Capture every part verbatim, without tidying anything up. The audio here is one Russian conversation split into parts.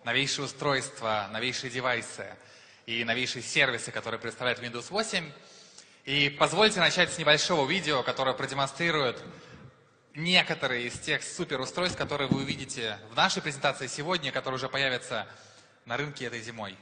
новейшие устройства, новейшие девайсы и новейшие сервисы, которые представляет Windows восемь. И позвольте начать с небольшого видео, которое продемонстрирует некоторые из тех суперустройств, которые вы увидите в нашей презентации сегодня, которые уже появятся на рынке этой зимой.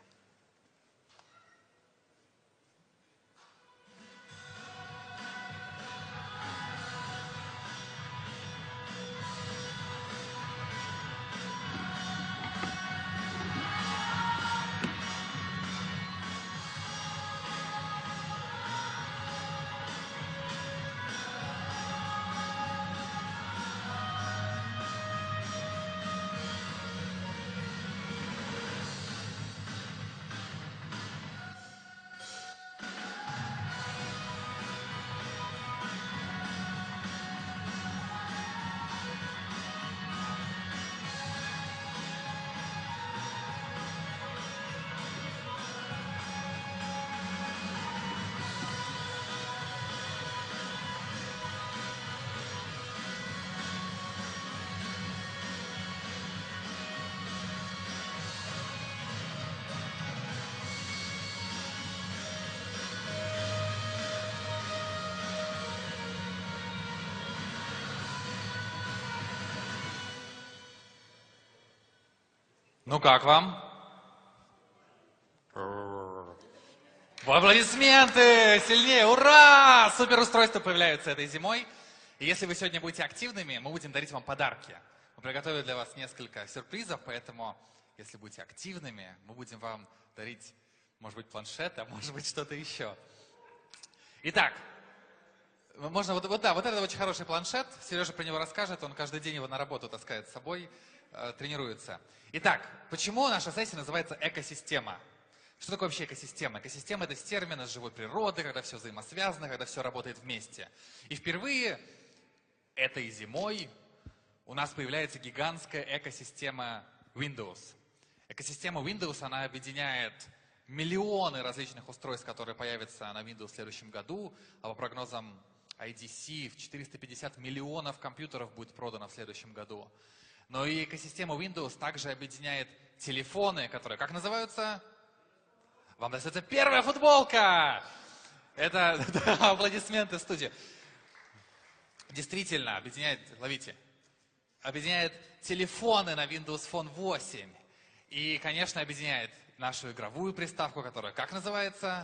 Ну как вам? Аплодисменты! Сильнее! Ура! Суперустройства появляются этой зимой. И если вы сегодня будете активными, мы будем дарить вам подарки. Мы приготовили для вас несколько сюрпризов, поэтому, если будете активными, мы будем вам дарить, может быть, планшет, а может быть, что-то еще. Итак, можно вот, вот, да, вот это очень хороший планшет. Сережа про него расскажет, он каждый день его на работу таскает с собой, э, тренируется. Итак, почему наша сессия называется «Экосистема»? Что такое вообще экосистема? Экосистема – это термин из живой природы, когда все взаимосвязано, когда все работает вместе. И впервые этой зимой у нас появляется гигантская экосистема Windows. Экосистема Windows, она объединяет миллионы различных устройств, которые появятся на Windows в следующем году, а по прогнозам ай ди си в четыреста пятьдесят миллионов компьютеров будет продано в следующем году. Но и экосистема Windows также объединяет телефоны, которые, как называются? Вам достается первая футболка! Это да, аплодисменты студии. Действительно, объединяет, ловите, объединяет телефоны на Windows Phone восемь. И, конечно, объединяет нашу игровую приставку, которая, как называется?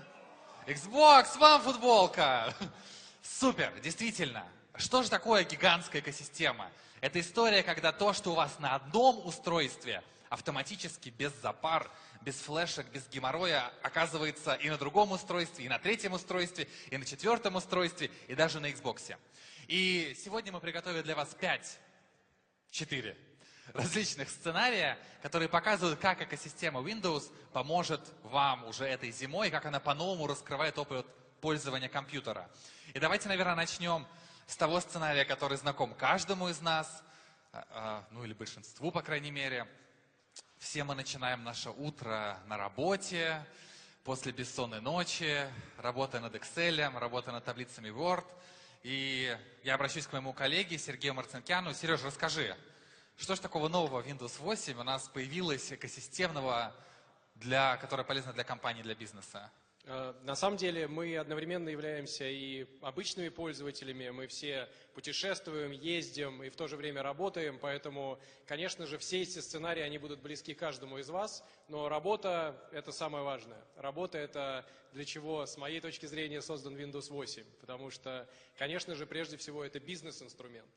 Xbox One футболка! Супер, действительно. Что же такое гигантская экосистема? Это история, когда то, что у вас на одном устройстве, автоматически, без запар, без флешек, без геморроя, оказывается и на другом устройстве, и на третьем устройстве, и на четвертом устройстве, и даже на Xbox. И сегодня мы приготовили для вас пять, четыре различных сценария, которые показывают, как экосистема Windows поможет вам уже этой зимой, как она по-новому раскрывает опыт пользования компьютера. И давайте, наверное, начнем с того сценария, который знаком каждому из нас, ну или большинству, по крайней мере. Все мы начинаем наше утро на работе, после бессонной ночи, работая над Excel, работая над таблицами Word. И я обращусь к моему коллеге Сергею Марцинкяну. Сереж, расскажи, что же такого нового в Windows восемь у нас появилось экосистемного, для, которое полезно для компании, для бизнеса? На самом деле мы одновременно являемся и обычными пользователями, мы все путешествуем, ездим и в то же время работаем, поэтому, конечно же, все эти сценарии, они будут близки каждому из вас, но работа – это самое важное. Работа – это для чего, с моей точки зрения, создан Windows восемь, потому что, конечно же, прежде всего это бизнес-инструмент.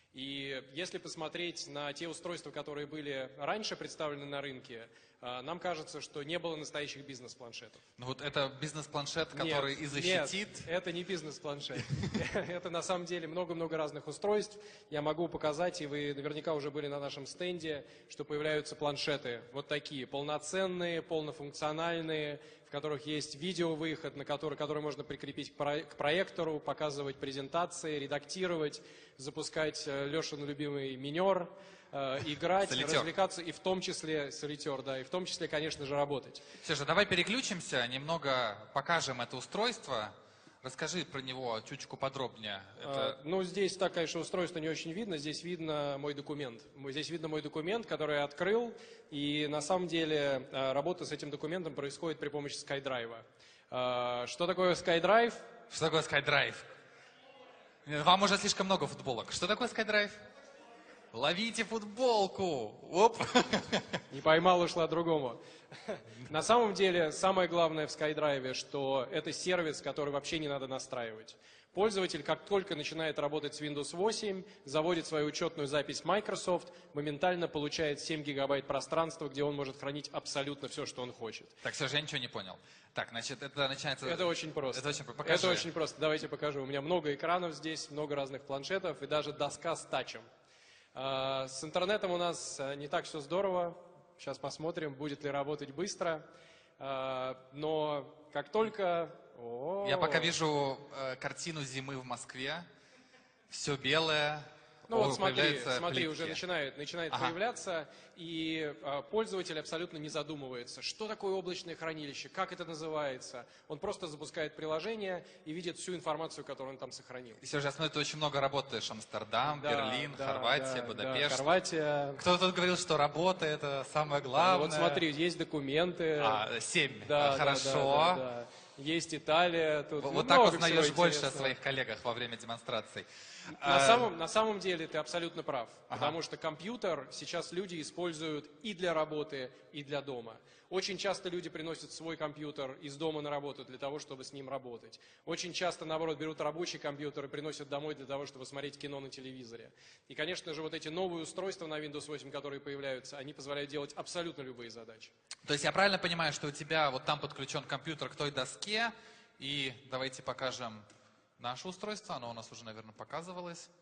И если посмотреть на те устройства, которые были раньше представлены на рынке, нам кажется, что не было настоящих бизнес-планшетов. Ну вот это бизнес-планшет, который нет, и защитит? Нет, это не бизнес-планшет. Это на самом деле много-много разных устройств. Я могу показать, и вы наверняка уже были на нашем стенде, что появляются планшеты вот такие, полноценные, полнофункциональные, в которых есть видеовыход, на который, который можно прикрепить к проектору, показывать презентации, редактировать, запускать Лешин любимый минер, играть, Солитер. развлекаться, и в том числе солитер, да, и в том числе, конечно же, работать. Сережа, давай переключимся, немного покажем это устройство. Расскажи про него чуточку подробнее. А, Это... Ну, здесь так, конечно, устройство не очень видно. Здесь видно мой документ. М- Здесь видно мой документ, который я открыл. И на самом деле а, работа с этим документом происходит при помощи SkyDrive. А, Что такое SkyDrive? Что такое SkyDrive? Вам уже слишком много футболок. Что такое SkyDrive? Ловите футболку! Оп! Не поймал, ушла другому. На самом деле, самое главное в SkyDrive, что это сервис, который вообще не надо настраивать. Пользователь, как только начинает работать с Windows восемь, заводит свою учетную запись Microsoft, моментально получает семь гигабайт пространства, где он может хранить абсолютно все, что он хочет. Так, все же я ничего не понял. Так, значит, это начинается... Это очень просто. Это очень просто. Покажи. Это очень просто. Давайте покажу. У меня много экранов здесь, много разных планшетов и даже доска с тачем. А, С интернетом у нас а, не так все здорово. Сейчас посмотрим, будет ли работать быстро. А, Но как только... О, Я пока вижу э, картину зимы в Москве. Все белое. Ну о, вот смотри, появляются смотри, плитки. уже начинает, начинает Ага. появляться, и а, пользователь абсолютно не задумывается, что такое облачное хранилище, как это называется. Он просто запускает приложение и видит всю информацию, которую он там сохранил. И Сережа, я смотрю, ты очень много работаешь. Амстердам, Да, Берлин, да, Хорватия, да, Будапешт. да, Хорватия. Кто-то тут говорил, что работа это самое Ну главное. вот смотри, есть документы. А, семь. Да, А, да, Хорошо. да, да, да. Есть Италия. Тут Вот ну, так много узнаешь всего больше о интересного. своих коллегах во время демонстраций. На А, самом, на самом деле ты абсолютно прав, Ага. потому что компьютер сейчас люди используют и для работы, и для дома. Очень часто люди приносят свой компьютер из дома на работу для того, чтобы с ним работать. Очень часто, наоборот, берут рабочий компьютер и приносят домой для того, чтобы смотреть кино на телевизоре. И, конечно же, вот эти новые устройства на Windows восемь, которые появляются, они позволяют делать абсолютно любые задачи. То есть я правильно понимаю, что у тебя вот там подключен компьютер к той доске, и давайте покажем наше устройство, оно у нас уже, наверное, показывалось.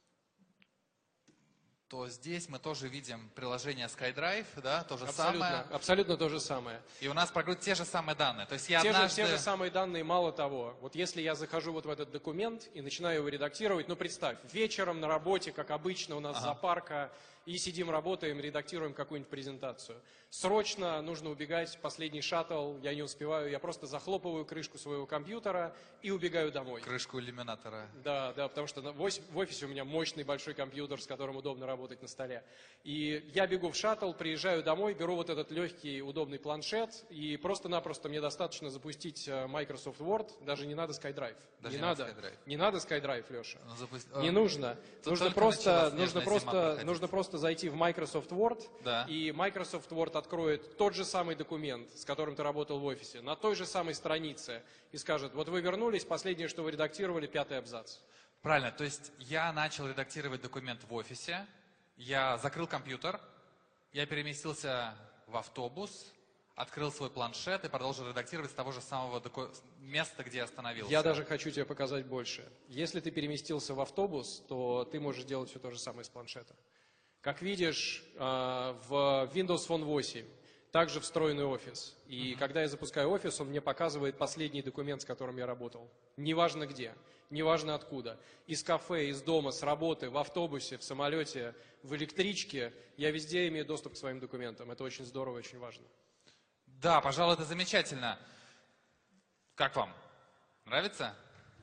То здесь мы тоже видим приложение SkyDrive, да, то же Абсолютно, самое. абсолютно то же самое. И у нас прогрузят те же самые данные. То есть я Те, однажды... же, те же самые данные, мало того. Вот если я захожу вот в этот документ и начинаю его редактировать, ну представь, вечером на работе, как обычно, у нас Ага. зоопарка, и сидим, работаем, редактируем какую-нибудь презентацию. Срочно нужно убегать, последний шаттл, я не успеваю, я просто захлопываю крышку своего компьютера и убегаю домой. Крышку иллюминатора. Да, да, потому что на- в ось- в офисе у меня мощный большой компьютер, с которым удобно работать на столе. И я бегу в шаттл, приезжаю домой, беру вот этот легкий, удобный планшет, и просто-напросто мне достаточно запустить э, Microsoft Word, даже не надо SkyDrive. Даже не не надо надо. SkyDrive. Не надо SkyDrive, Леша. Ну, запусти- Не а, нужно. тут Нужно только просто, началась нужно, снежная зима просто, проходить. нужно просто зайти в Microsoft Word, Да. и Microsoft Word откроет тот же самый документ, с которым ты работал в офисе, на той же самой странице, и скажет, вот вы вернулись, последнее, что вы редактировали, пятый абзац. Правильно, то есть я начал редактировать документ в офисе, я закрыл компьютер, я переместился в автобус, открыл свой планшет и продолжил редактировать с того же самого доку- места, где я остановился. Я даже хочу тебе показать больше. Если ты переместился в автобус, то ты можешь делать все то же самое с планшета. Как видишь, э, в Windows Phone восемь также встроенный офис. И когда я запускаю офис, он мне показывает последний документ, с которым я работал. Неважно где, неважно откуда. Из кафе, из дома, с работы, в автобусе, в самолете, в электричке. Я везде имею доступ к своим документам. Это очень здорово, очень важно. Да, пожалуй, это замечательно. Как вам? Нравится?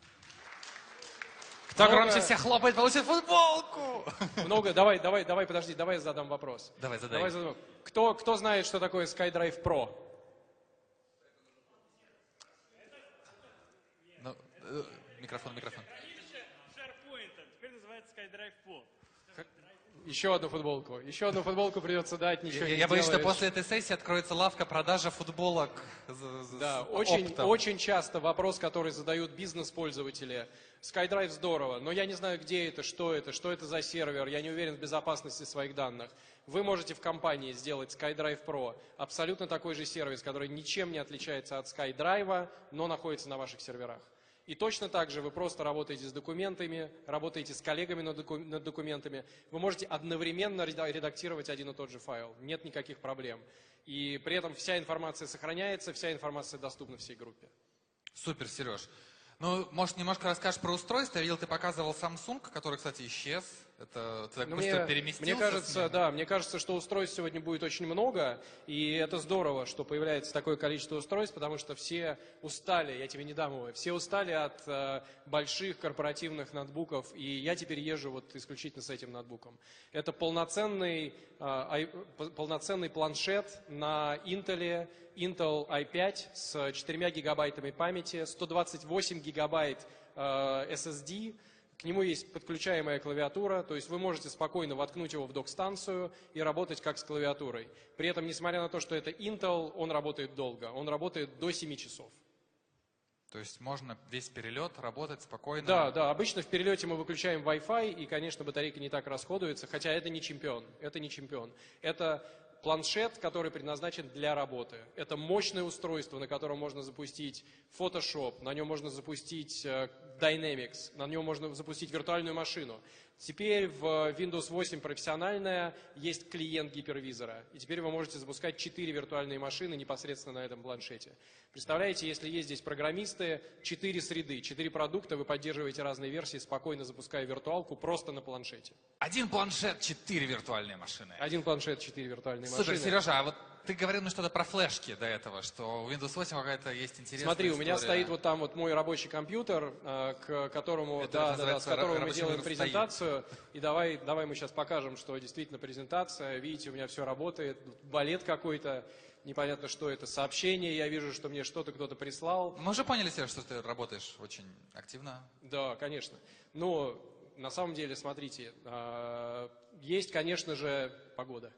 Кто Много- громче всех хлопает, получит футболку! Много, давай, давай, давай, подожди, давай я задам вопрос. Давай, задай. Давай задам. Кто, кто знает, что такое SkyDrive Pro? Ну, э, микрофон, микрофон. Хранилище SharePoint теперь называется SkyDrive Pro. Еще одну футболку. Еще одну футболку придется дать, ничего Я, не я боюсь, что сделаешь. после этой сессии откроется лавка продажа футболок з- з- Да, с очень, оптом. очень часто вопрос, который задают бизнес-пользователи. SkyDrive здорово, но я не знаю, где это, что это, что это за сервер, я не уверен в безопасности своих данных. Вы можете в компании сделать SkyDrive Pro, абсолютно такой же сервис, который ничем не отличается от SkyDrive, но находится на ваших серверах. И точно так же вы просто работаете с документами, работаете с коллегами над, доку- над документами. Вы можете одновременно реда- редактировать один и тот же файл. Нет никаких проблем. И при этом вся информация сохраняется, вся информация доступна всей группе. Супер, Сереж. Ну, может, немножко расскажешь про устройство? Я видел, ты показывал Samsung, который, кстати, исчез. Это ты так Ну, быстро мне, переместился? мне с кажется, меня? да, мне кажется, что устройств сегодня будет очень много, и это здорово, что появляется такое количество устройств, потому что все устали, я тебе не дам его, все устали от э, больших корпоративных ноутбуков, и я теперь езжу вот исключительно с этим ноутбуком. Это полноценный, э, ай- полноценный планшет на Intel, Intel ай пять с четырьмя гигабайтами памяти, сто двадцать восемь гигабайт э, эс эс ди. К нему есть подключаемая клавиатура, то есть вы можете спокойно воткнуть его в док-станцию и работать как с клавиатурой. При этом, несмотря на то, что это Intel, он работает долго, он работает до семи часов. То есть можно весь перелет работать спокойно? Да, да, обычно в перелете мы выключаем Wi-Fi, и, конечно, батарейка не так расходуется, хотя это не чемпион, это не чемпион. Это планшет, который предназначен для работы. Это мощное устройство, на котором можно запустить Photoshop, на нем можно запустить э, Dynamics, на нем можно запустить виртуальную машину. Теперь в Windows восемь профессиональная есть клиент гипервизора, и теперь вы можете запускать четыре виртуальные машины непосредственно на этом планшете. Представляете, если есть здесь программисты, четыре среды, четыре продукта, вы поддерживаете разные версии, спокойно запуская виртуалку просто на планшете. Один планшет, четыре виртуальные машины. Один планшет, четыре виртуальные Супер, машины. Сережа, а вот ты говорил мне что-то про флешки до этого, что у Windows восемь какая-то есть интересная Смотри, у меня история. стоит вот там вот мой рабочий компьютер, э, к которому, Это да, да, да, с называется которого мы рабочий делаем Windows презентацию. И давай, давай мы сейчас покажем, что действительно презентация. Видите, у меня все работает, балет какой-то, непонятно что это, сообщение, я вижу, что мне что-то кто-то прислал. Мы уже поняли, Сереж, что ты работаешь очень активно. Да, конечно. Но на самом деле, смотрите, э, есть, конечно же, погода.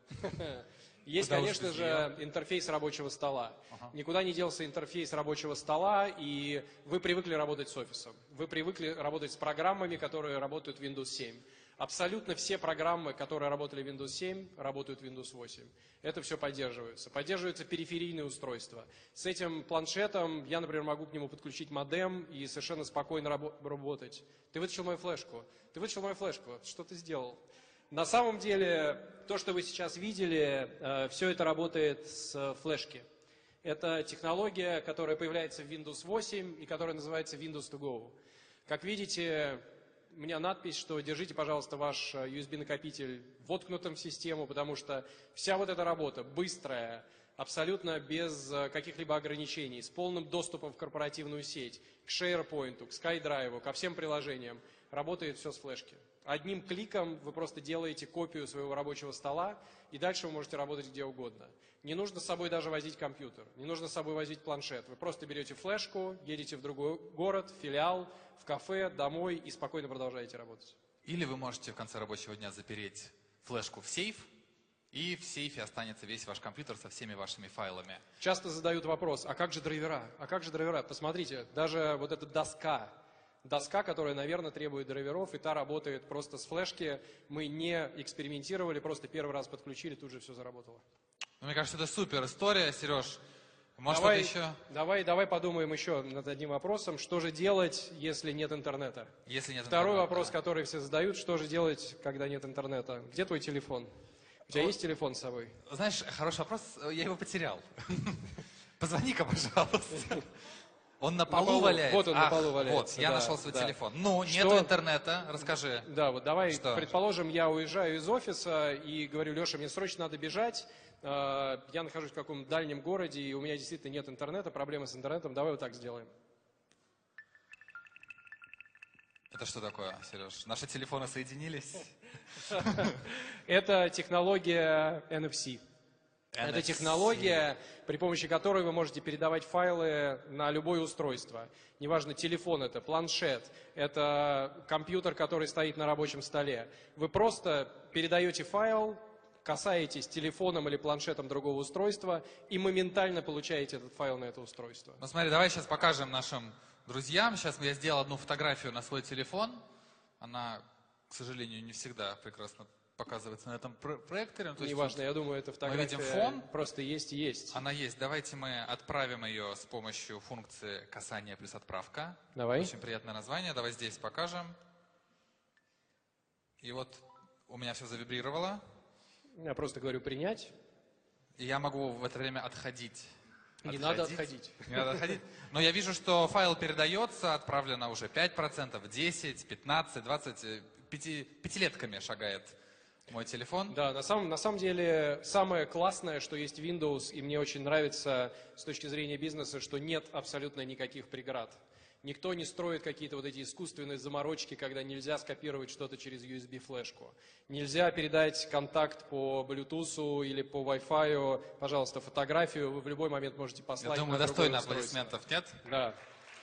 Есть, конечно Удовольствие же, интерфейс рабочего стола. Ага. Никуда не делся интерфейс рабочего стола, и вы привыкли работать с офисом. Вы привыкли работать с программами, которые работают в Windows семь. Абсолютно все программы, которые работали в Windows семь, работают в Windows восемь. Это все поддерживается. Поддерживаются периферийные устройства. С этим планшетом я, например, могу к нему подключить модем и совершенно спокойно рабо- работать. Ты вытащил мою флешку. Ты вытащил мою флешку. Что ты сделал? На самом деле, то, что вы сейчас видели, э, все это работает с э, флешки. Это технология, которая появляется в Windows восемь и которая называется Windows to Go. Как видите, у меня надпись, что держите, пожалуйста, ваш ю эс би-накопитель воткнутым в систему, потому что вся вот эта работа быстрая, абсолютно без э, каких-либо ограничений, с полным доступом в корпоративную сеть, к SharePoint, к SkyDrive, ко всем приложениям, работает все с флешки. Одним кликом вы просто делаете копию своего рабочего стола, и дальше вы можете работать где угодно. Не нужно с собой даже возить компьютер, не нужно с собой возить планшет. Вы просто берете флешку, едете в другой город, филиал, в кафе, домой и спокойно продолжаете работать. Или вы можете в конце рабочего дня запереть флешку в сейф, и в сейфе останется весь ваш компьютер со всеми вашими файлами. Часто задают вопрос, а как же драйвера? А как же драйвера? Посмотрите, даже вот эта доска, доска, которая, наверное, требует драйверов, и та работает просто с флешки. Мы не экспериментировали, просто первый раз подключили, тут же все заработало. Ну, мне кажется, это супер история, Сереж. Может, Давай, что-то еще? давай, давай подумаем еще над одним вопросом. Что же делать, если нет интернета? Если нет Второй интернета. вопрос, который все задают, что же делать, когда нет интернета? Где твой телефон? У тебя Вот. есть телефон с собой? Знаешь, хороший вопрос, я его потерял. Позвони-ка, пожалуйста. Он на полу полу. валяется? Вот он на Ах, полу валяется, Вот, я да, нашел свой да. телефон. Ну, Что? нету интернета, расскажи. Да, вот давай, Что? предположим, я уезжаю из офиса и говорю, Леша, мне срочно надо бежать, э, я нахожусь в каком-то дальнем городе, и у меня действительно нет интернета, проблемы с интернетом, давай вот так сделаем. Это что такое, Сереж? Наши телефоны соединились? Это технология эн эф си. Это эн эф си. технология, при помощи которой вы можете передавать файлы на любое устройство. Неважно, телефон это, планшет, это компьютер, который стоит на рабочем столе. Вы просто передаете файл, касаетесь телефоном или планшетом другого устройства и моментально получаете этот файл на это устройство. Ну смотри, давай сейчас покажем нашим друзьям. Сейчас я сделал одну фотографию на свой телефон. Она, к сожалению, не всегда прекрасно показывается на этом про- проекторе. Ну, то есть Неважно, я думаю, эта фотография видим фон. просто есть и есть. она есть. Давайте мы отправим ее с помощью функции касания плюс отправка. Давай. Очень приятное название. Давай здесь покажем. И вот у меня все завибрировало. Я просто говорю принять. И я могу в это время отходить. Не надо отходить. Не надо отходить. Но я вижу, что файл передается, отправлено уже пять процентов, десять, пятнадцать, двадцать. пяти, пятилетками шагает мой телефон. Да, на самом, на самом деле самое классное, что есть Windows, и мне очень нравится с точки зрения бизнеса, что нет абсолютно никаких преград. Никто не строит какие-то вот эти искусственные заморочки, когда нельзя скопировать что-то через ю эс би-флешку. Нельзя передать контакт по Bluetooth или по Wi-Fi, пожалуйста, фотографию вы в любой момент можете послать. Я думаю, на другое достойно устройство. аплодисментов, нет? Да.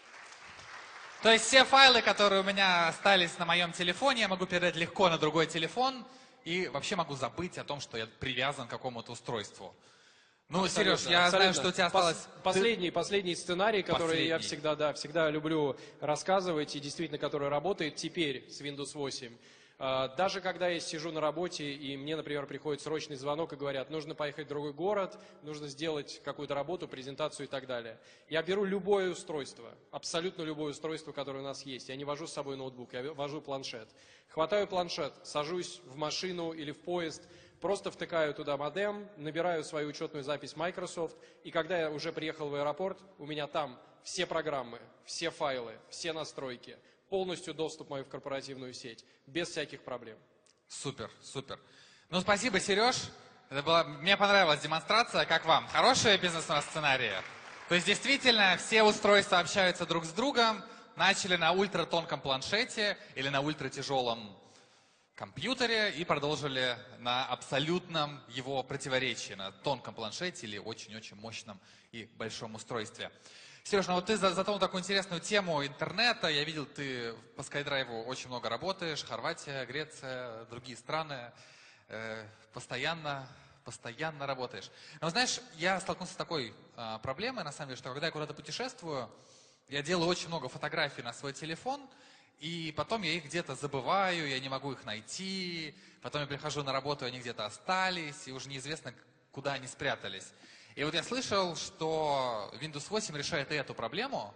То есть все файлы, которые у меня остались на моем телефоне, я могу передать легко на другой телефон и вообще могу забыть о том, что я привязан к какому-то устройству. Ну, Абсолютно, Сереж, я абсолютно. знаю, что у тебя осталось... Пос- Последний, последний сценарий, который я Последний. всегда, да, всегда люблю рассказывать и действительно, который работает теперь с Windows восемь. А, Даже когда я сижу на работе и мне, например, приходит срочный звонок и говорят, нужно поехать в другой город, нужно сделать какую-то работу, презентацию и так далее. Я беру любое устройство, абсолютно любое устройство, которое у нас есть. Я не вожу с собой ноутбук, я вожу планшет. Хватаю планшет, сажусь в машину или в поезд, просто втыкаю туда модем, набираю свою учетную запись Microsoft, и когда я уже приехал в аэропорт, у меня там все программы, все файлы, все настройки, полностью доступ мой в корпоративную сеть, без всяких проблем. Супер, супер. Ну, спасибо, Сереж. Это была... Мне понравилась демонстрация. Как вам? Хорошие бизнес-сценарии? То есть, действительно, все устройства общаются друг с другом, начали на ультратонком планшете или на ультратяжелом компьютере и продолжили на абсолютном его противоречии, на тонком планшете или очень-очень мощном и большом устройстве. Сереж, ну вот ты затронул такую интересную тему интернета. Я видел, ты по SkyDrive очень много работаешь. Хорватия, Греция, другие страны. Э, постоянно, постоянно работаешь. Но знаешь, я столкнулся с такой э, проблемой, на самом деле, что когда я куда-то путешествую, я делаю очень много фотографий на свой телефон, и потом я их где-то забываю, я не могу их найти. Потом я прихожу на работу, они где-то остались, и уже неизвестно, куда они спрятались. И вот я слышал, что Windows восемь решает и эту проблему.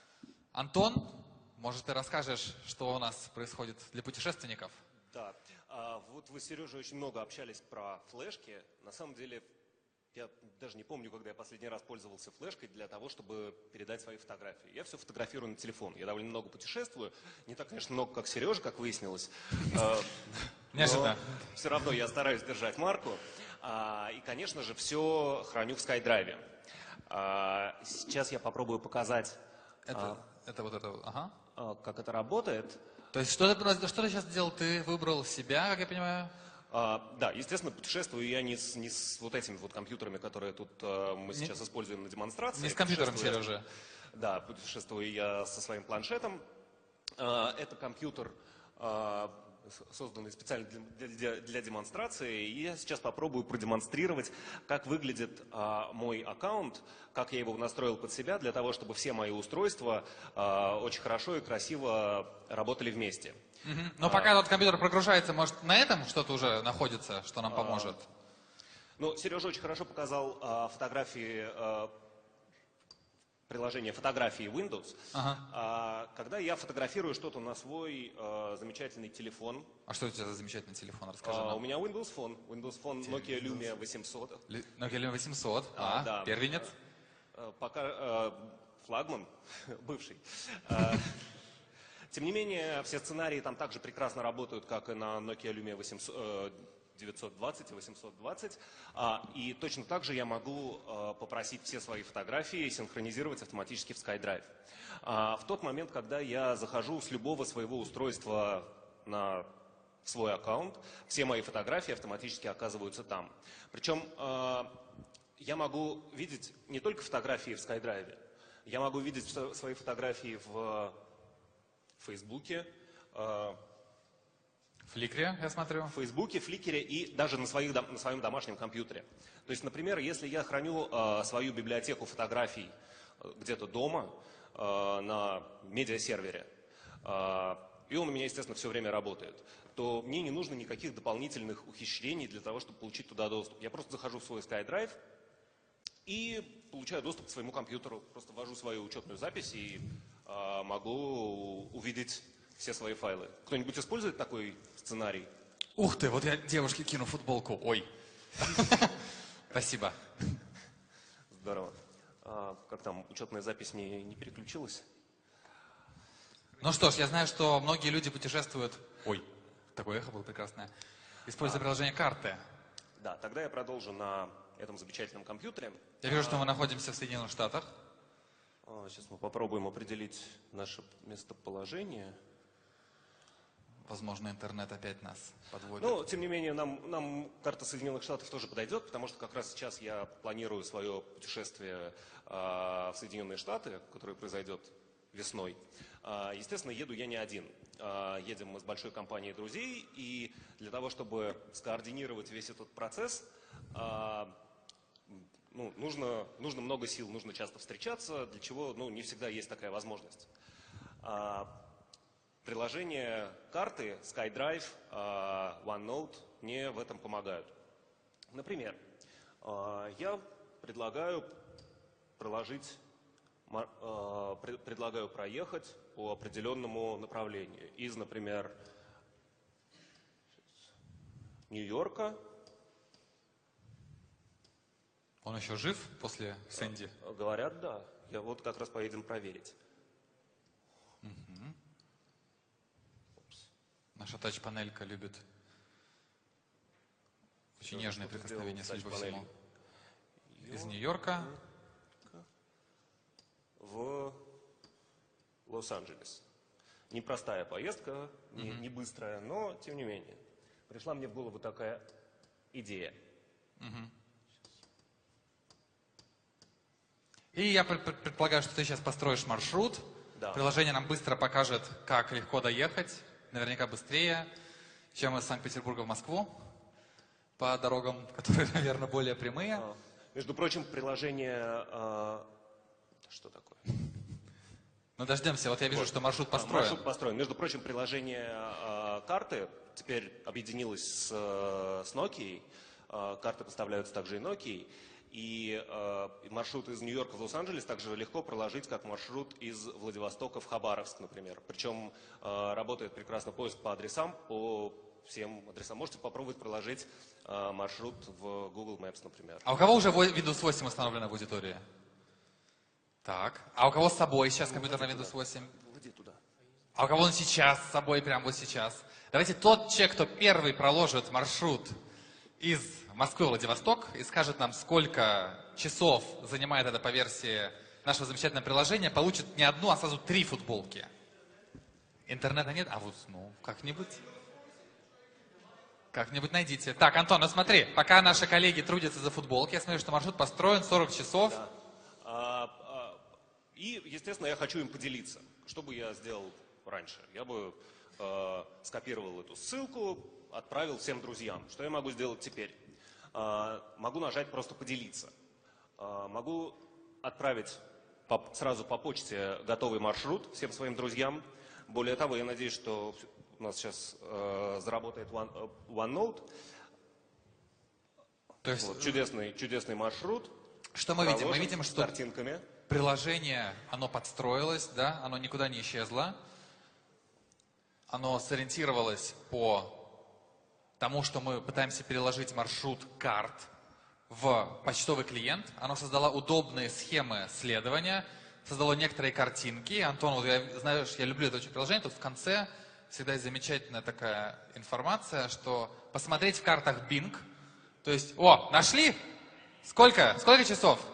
Антон, может, ты расскажешь, что у нас происходит для путешественников? Да, а, вот вы, Сережа, очень много общались про флешки. На самом деле, я даже не помню, когда я последний раз пользовался флешкой для того, чтобы передать свои фотографии. Я все фотографирую на телефон. Я довольно много путешествую. Не так, конечно, много, как Сережа, как выяснилось. Неожиданно. Но все равно я стараюсь держать марку. И, конечно же, все храню в SkyDrive. Сейчас я попробую показать, Это, это вот это, ага. как это работает. То есть что ты, что ты сейчас сделал? Ты выбрал себя, как я понимаю? А, да, естественно, путешествую я не с, не с вот этими вот компьютерами, которые тут а, мы сейчас не, используем на демонстрации. Не с компьютером, Сережа. Да, путешествую я со своим планшетом. А, это компьютер, а, созданный специально для, для, для демонстрации. И я сейчас попробую продемонстрировать, как выглядит а, мой аккаунт, как я его настроил под себя, для того, чтобы все мои устройства а, очень хорошо и красиво работали вместе. Угу. Но а, пока тот компьютер прогружается, может, на этом что-то уже находится, что нам а, поможет? Ну, Сережа очень хорошо показал а, фотографии, а, приложение фотографии Windows. Ага. А, когда я фотографирую что-то на свой а, замечательный телефон. А что у тебя за замечательный телефон? Расскажи а, нам. У меня Windows Phone. Windows Phone Nokia Lumia восемьсот. Nokia Lumia восемьсот, а, а, да. первенец. А, пока а, флагман, бывший. А, тем не менее, все сценарии там также прекрасно работают, как и на Nokia Lumia восемьсот, девятьсот двадцать и восемьсот двадцать. А, и точно так же я могу а, попросить все свои фотографии синхронизировать автоматически в SkyDrive. А, в тот момент, когда я захожу с любого своего устройства на свой аккаунт, все мои фотографии автоматически оказываются там. Причем а, я могу видеть не только фотографии в SkyDrive, я могу видеть свои фотографии в Фейсбуке, в Фликре, я смотрю. В Фейсбуке, Фликере и даже на, своих, на своем домашнем компьютере. То есть, например, если я храню э, свою библиотеку фотографий э, где-то дома э, на медиасервере, э, и он у меня, естественно, все время работает, то мне не нужно никаких дополнительных ухищрений для того, чтобы получить туда доступ. Я просто захожу в свой SkyDrive и получаю доступ к своему компьютеру. Просто ввожу свою учетную запись и э, могу увидеть все свои файлы. Кто-нибудь использует такой сценарий? Ух ты, вот я девушке кину футболку. Ой. Спасибо. Здорово. А, как там, учетная запись не, не переключилась? Ну что ж, я знаю, что многие люди путешествуют... Ой. Такое эхо было прекрасное. Используя приложение карты. Да, тогда я продолжу на этом замечательном компьютере. Я вижу, что мы находимся в Соединенных Штатах. А, Сейчас мы попробуем определить наше местоположение. Возможно, интернет опять нас подводит. Но, тем не менее, нам, нам карта Соединенных Штатов тоже подойдет, потому что как раз сейчас я планирую свое путешествие а, в Соединенные Штаты, которое произойдет весной. А, естественно, еду я не один. А, едем мы с большой компанией друзей, и для того, чтобы скоординировать весь этот процесс, а, ну, нужно, нужно много сил, нужно часто встречаться, для чего ну, не всегда есть такая возможность. А, Приложения карты SkyDrive, uh, OneNote мне в этом помогают. Например, uh, я предлагаю проложить, uh, пред, предлагаю проехать по определенному направлению. Из, например, Нью-Йорка. Он еще жив после Сэнди? Uh, говорят, да. Я вот как раз поедем проверить. Наша тач-панелька любит очень нежные прикосновения, судя по всему. Из Нью-Йорка в Лос-Анджелес. Непростая поездка, не, не быстрая, но тем не менее. Пришла мне в голову такая идея. И я предполагаю, что ты сейчас построишь маршрут. Да. Приложение нам быстро покажет, как легко доехать. Наверняка быстрее, чем из Санкт-Петербурга в Москву. По дорогам, которые, наверное, более прямые. А, между прочим, приложение... А, что такое? Ну, дождемся. Вот я вижу, Вот. что маршрут А, построен. маршрут построен. Между прочим, приложение а, карты теперь объединилось с, с Nokia. А, карты поставляются также и Nokia. И э, маршрут из Нью-Йорка в Лос-Анджелес также легко проложить, как маршрут из Владивостока в Хабаровск, например. Причем э, работает прекрасно поиск по адресам, по всем адресам. Можете попробовать проложить э, маршрут в Google Maps, например. А у кого уже Windows восемь установлено в аудитории? Так. А у кого с собой сейчас компьютер на Windows восемь? Вводи туда. А у кого он сейчас с собой, прямо вот сейчас? Давайте тот человек, кто первый проложит маршрут из Москвы в Владивосток и скажет нам, сколько часов занимает это по версии нашего замечательного приложения, получит не одну, а сразу три футболки. Интернета нет? А вот, ну, как-нибудь. Как-нибудь найдите. Так, Антон, ну смотри, пока наши коллеги трудятся за футболки, я смотрю, что маршрут построен сорок часов. Да. А, а, и, естественно, я хочу им поделиться. Что бы я сделал раньше? Я бы э, скопировал эту ссылку, отправил всем друзьям. Что я могу сделать теперь? А, могу нажать просто «Поделиться». А, могу отправить по, сразу по почте готовый маршрут всем своим друзьям. Более того, я надеюсь, что у нас сейчас э, заработает One, OneNote. То есть, Вот, чудесный, чудесный маршрут. что мы видим? Мы проложен видим, с что картинками. приложение, оно подстроилось, да, оно никуда не исчезло. Оно сориентировалось по тому, что мы пытаемся переложить маршрут карт в почтовый клиент. Оно создало удобные схемы следования, создало некоторые картинки. Антон, вот я, знаешь, я люблю это очень приложение, тут в конце всегда есть замечательная такая информация, что посмотреть в картах Bing, то есть, о, нашли? Сколько? Сколько часов?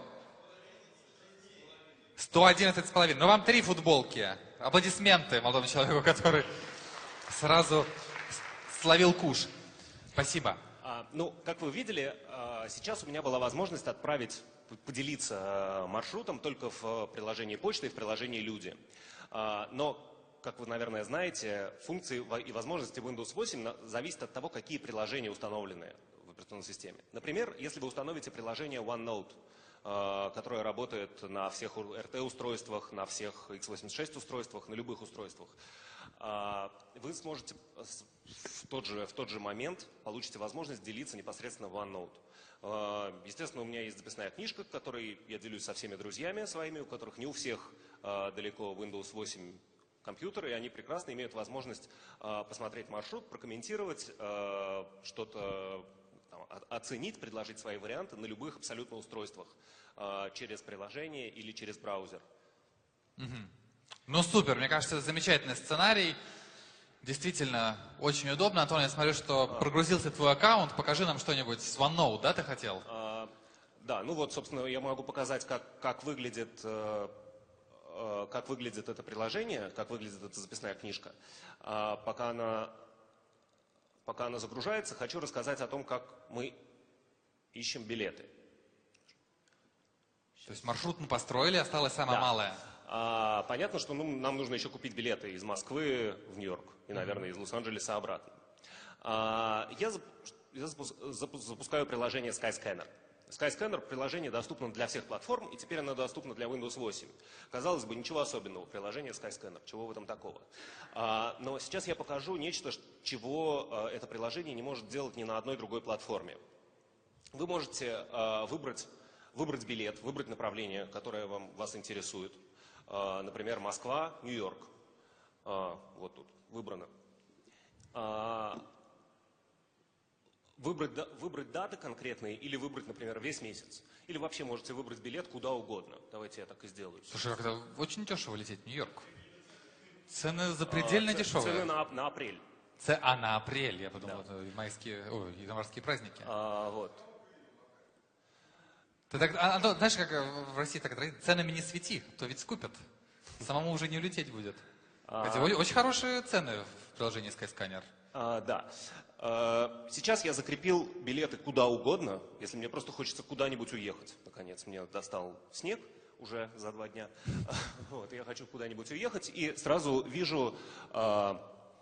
сто одиннадцать с половиной. Ну, вам три футболки. Аплодисменты молодому человеку, который сразу словил куш. Спасибо. А, ну, как вы видели, а, сейчас у меня была возможность отправить, поделиться а, маршрутом только в приложении почты и в приложении «Люди». А, но, как вы, наверное, знаете, функции и возможности Windows восемь на- зависят от того, какие приложения установлены в операционной системе. Например, если вы установите приложение OneNote, а, которое работает на всех эр ти-устройствах, на всех икс восемьдесят шесть устройствах, на любых устройствах, а, вы сможете в тот же, в тот же момент получите возможность делиться непосредственно в OneNote. А, Естественно, у меня есть записная книжка, которой я делюсь со всеми друзьями своими, у которых не у всех а, далеко Windows восемь компьютеры, и они прекрасно имеют возможность а, посмотреть маршрут, прокомментировать а, что-то, там, о- оценить, предложить свои варианты на любых абсолютно устройствах а, через приложение или через браузер. Ну, супер, мне кажется, это замечательный сценарий. Действительно, очень удобно. Антон, я смотрю, что прогрузился твой аккаунт. Покажи нам что-нибудь с OneNote, да, ты хотел? А, да, ну вот, собственно, я могу показать, как, как выглядит, э, э, как выглядит это приложение, как выглядит эта записная книжка. А, пока она, пока она загружается, хочу рассказать о том, как мы ищем билеты. То есть маршрут мы построили, осталось самое Да. малое. А, понятно, что ну, нам нужно еще купить билеты из Москвы в Нью-Йорк и, наверное, из Лос-Анджелеса обратно. А, я зап- я запус- запу- запускаю приложение Skyscanner. Skyscanner приложение доступно для всех платформ, и теперь оно доступно для Windows восемь. Казалось бы, ничего особенного, приложение Skyscanner, чего в этом такого. А, но сейчас я покажу нечто, ш- чего а, это приложение не может делать ни на одной другой платформе. Вы можете а, выбрать, выбрать билет, выбрать направление, которое вам, вас интересует. А, например, Москва, Нью-Йорк. А, вот тут выбрано. А, Выбрать, да- выбрать даты конкретные или выбрать, например, весь месяц. Или вообще можете выбрать билет куда угодно. Давайте я так и сделаю. Слушай, как-то очень дешево лететь в Нью-Йорк. Цены запредельно А, ц- дешевые. Цены на, на апрель. Ц- А на апрель, я подумал, это майские, ой, январские праздники. А, вот. Ты так, а, Антон, знаешь, как в России так традиция, ценами не свети, то ведь скупят. Самому уже не улететь будет. Кстати, о- очень хорошие цены в приложении Skyscanner. А, да. А, сейчас я закрепил билеты куда угодно, если мне просто хочется куда-нибудь уехать. Наконец, мне достал снег уже за два дня. Вот, я хочу куда-нибудь уехать и сразу вижу а,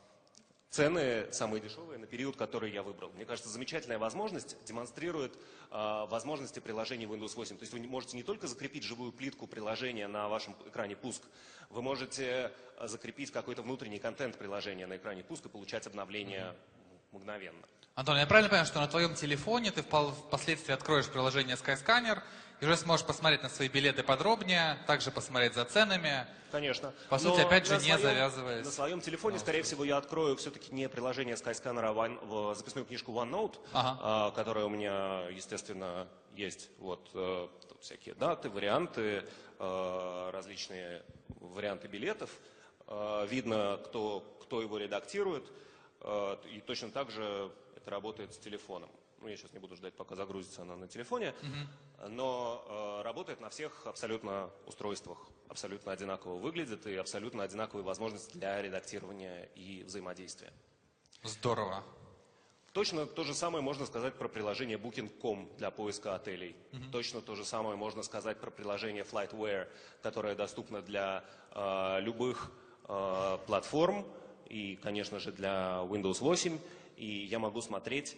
цены самые дешевые на период, который я выбрал. Мне кажется, замечательная возможность демонстрирует а, возможности приложения Windows восемь. То есть вы не- можете не только закрепить живую плитку приложения на вашем экране пуск, вы можете а, закрепить какой-то внутренний контент приложения на экране пуск и получать обновления мгновенно. Антон, я правильно понимаю, что на твоем телефоне ты впол- впоследствии откроешь приложение Skyscanner и уже сможешь посмотреть на свои билеты подробнее, также посмотреть за ценами. Конечно. По сути, Но опять же, на не своем- завязываясь На своем телефоне, на скорее всего, я открою все-таки не приложение Skyscanner, а One- в записную книжку OneNote, Ага. а, которая у меня, естественно, есть. Вот э, тут всякие даты, варианты, э, различные варианты билетов. Э, Видно, кто, кто его редактирует. Э, И точно так же это работает с телефоном. Ну, я сейчас не буду ждать, пока загрузится она на телефоне, но э, работает на всех абсолютно устройствах, абсолютно одинаково выглядит и абсолютно одинаковые возможности для редактирования и взаимодействия. Здорово. Точно то же самое можно сказать про приложение букинг точка ком для поиска отелей. Точно то же самое можно сказать про приложение FlightWare, которое доступно для э, любых э, платформ и, конечно же, для Windows восемь. И я могу смотреть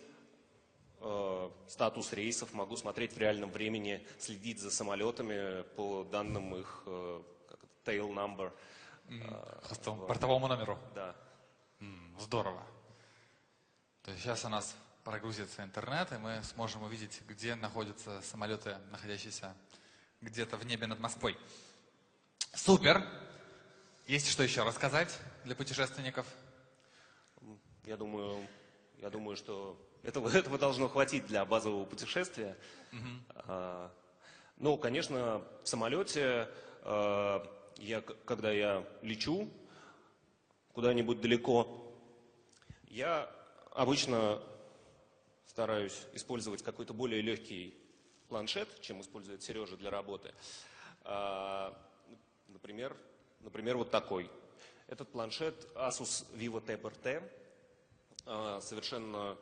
э, статус рейсов, могу смотреть в реальном времени, следить за самолетами по данным их э, как это, tail number. По тому портовому номеру. Да. М, Здорово. То есть сейчас у нас прогрузится интернет, и мы сможем увидеть, где находятся самолеты, находящиеся где-то в небе над Москвой. Супер! Есть что еще рассказать для путешественников? Я думаю, я думаю, что этого, этого должно хватить для базового путешествия. А, ну, конечно, в самолете, а, я, к- когда я лечу куда-нибудь далеко, я обычно стараюсь использовать какой-то более легкий планшет, чем использует Сережа для работы. А, например, например, вот такой. Этот планшет Asus VivoTab эр ти. А, совершенно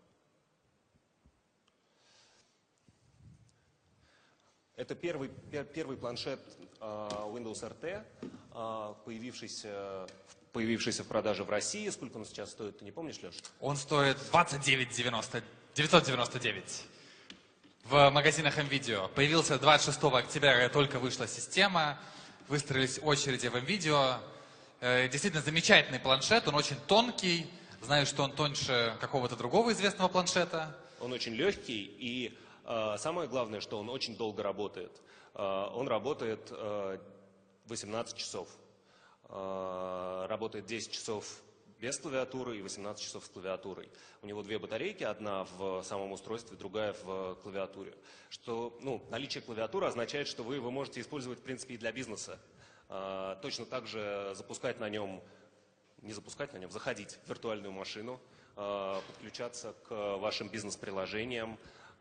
это первый, пер- первый планшет а, Windows эр ти, а, появившийся, в- появившийся в продаже в России. Сколько он сейчас стоит, ты не помнишь, Леш? Он стоит двадцать девять девяносто, девятьсот девяносто девять в магазинах МВидео. Появился двадцать шестого октября, когда только вышла система. Выстроились очереди в МВидео. Э, Действительно замечательный планшет, он очень тонкий. Знаю, что он тоньше какого-то другого известного планшета. Он очень легкий, и э, самое главное, что он очень долго работает. Э, он работает э, восемнадцать часов. Э, работает десять часов без клавиатуры и восемнадцать часов с клавиатурой. У него две батарейки, одна в самом устройстве, другая в клавиатуре. Что, ну, наличие клавиатуры означает, что вы его можете использовать, в принципе, и для бизнеса. Э, точно так же запускать на нем не запускать на нем, заходить в виртуальную машину, э, подключаться к вашим бизнес-приложениям,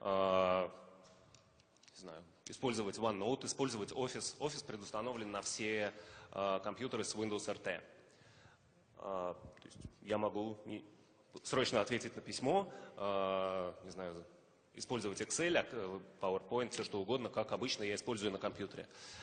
э, не знаю, использовать OneNote, использовать Office. Office предустановлен на все э, компьютеры с Windows эр ти. Э, то есть я могу не, срочно ответить на письмо, э, не знаю, использовать Excel, PowerPoint, все что угодно, как обычно я использую на компьютере.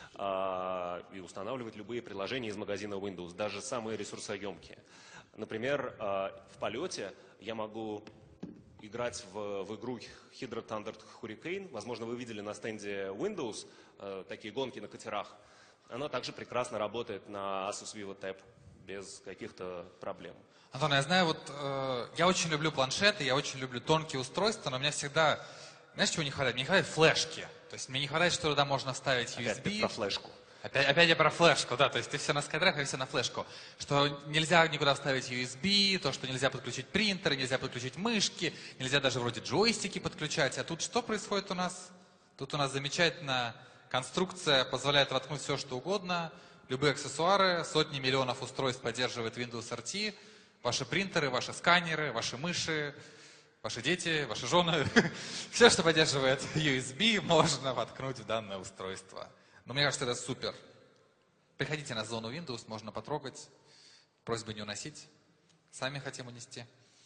Э, и устанавливать любые приложения из магазина Windows, даже самые ресурсоемкие. Например, э, в полете я могу играть в, в игру Hydra Thunder Hurricane. Возможно, вы видели на стенде Windows э, такие гонки на катерах. Она также прекрасно работает на Asus VivoTab без каких-то проблем. Антон, я знаю, вот э, я очень люблю планшеты, я очень люблю тонкие устройства, но у меня всегда, знаешь, чего не хватает? Мне не хватает флешки. То есть мне не хватает, что туда можно вставить ю эс би. Опять про флешку. Опять, опять я про флешку, да, то есть ты все на скайдрайв, а все на флешку. Что нельзя никуда вставить ю эс би, то, что нельзя подключить принтеры, нельзя подключить мышки, нельзя даже вроде джойстики подключать. А тут что происходит у нас? Тут у нас замечательная конструкция, позволяет воткнуть все, что угодно, любые аксессуары, сотни миллионов устройств поддерживает Windows эр ти, ваши принтеры, ваши сканеры, ваши мыши, ваши дети, ваши жены. Все, что поддерживает ю эс би, можно воткнуть в данное устройство. Но мне кажется, это супер. Приходите на зону Windows, можно потрогать. Просьбы не уносить. Сами хотим унести.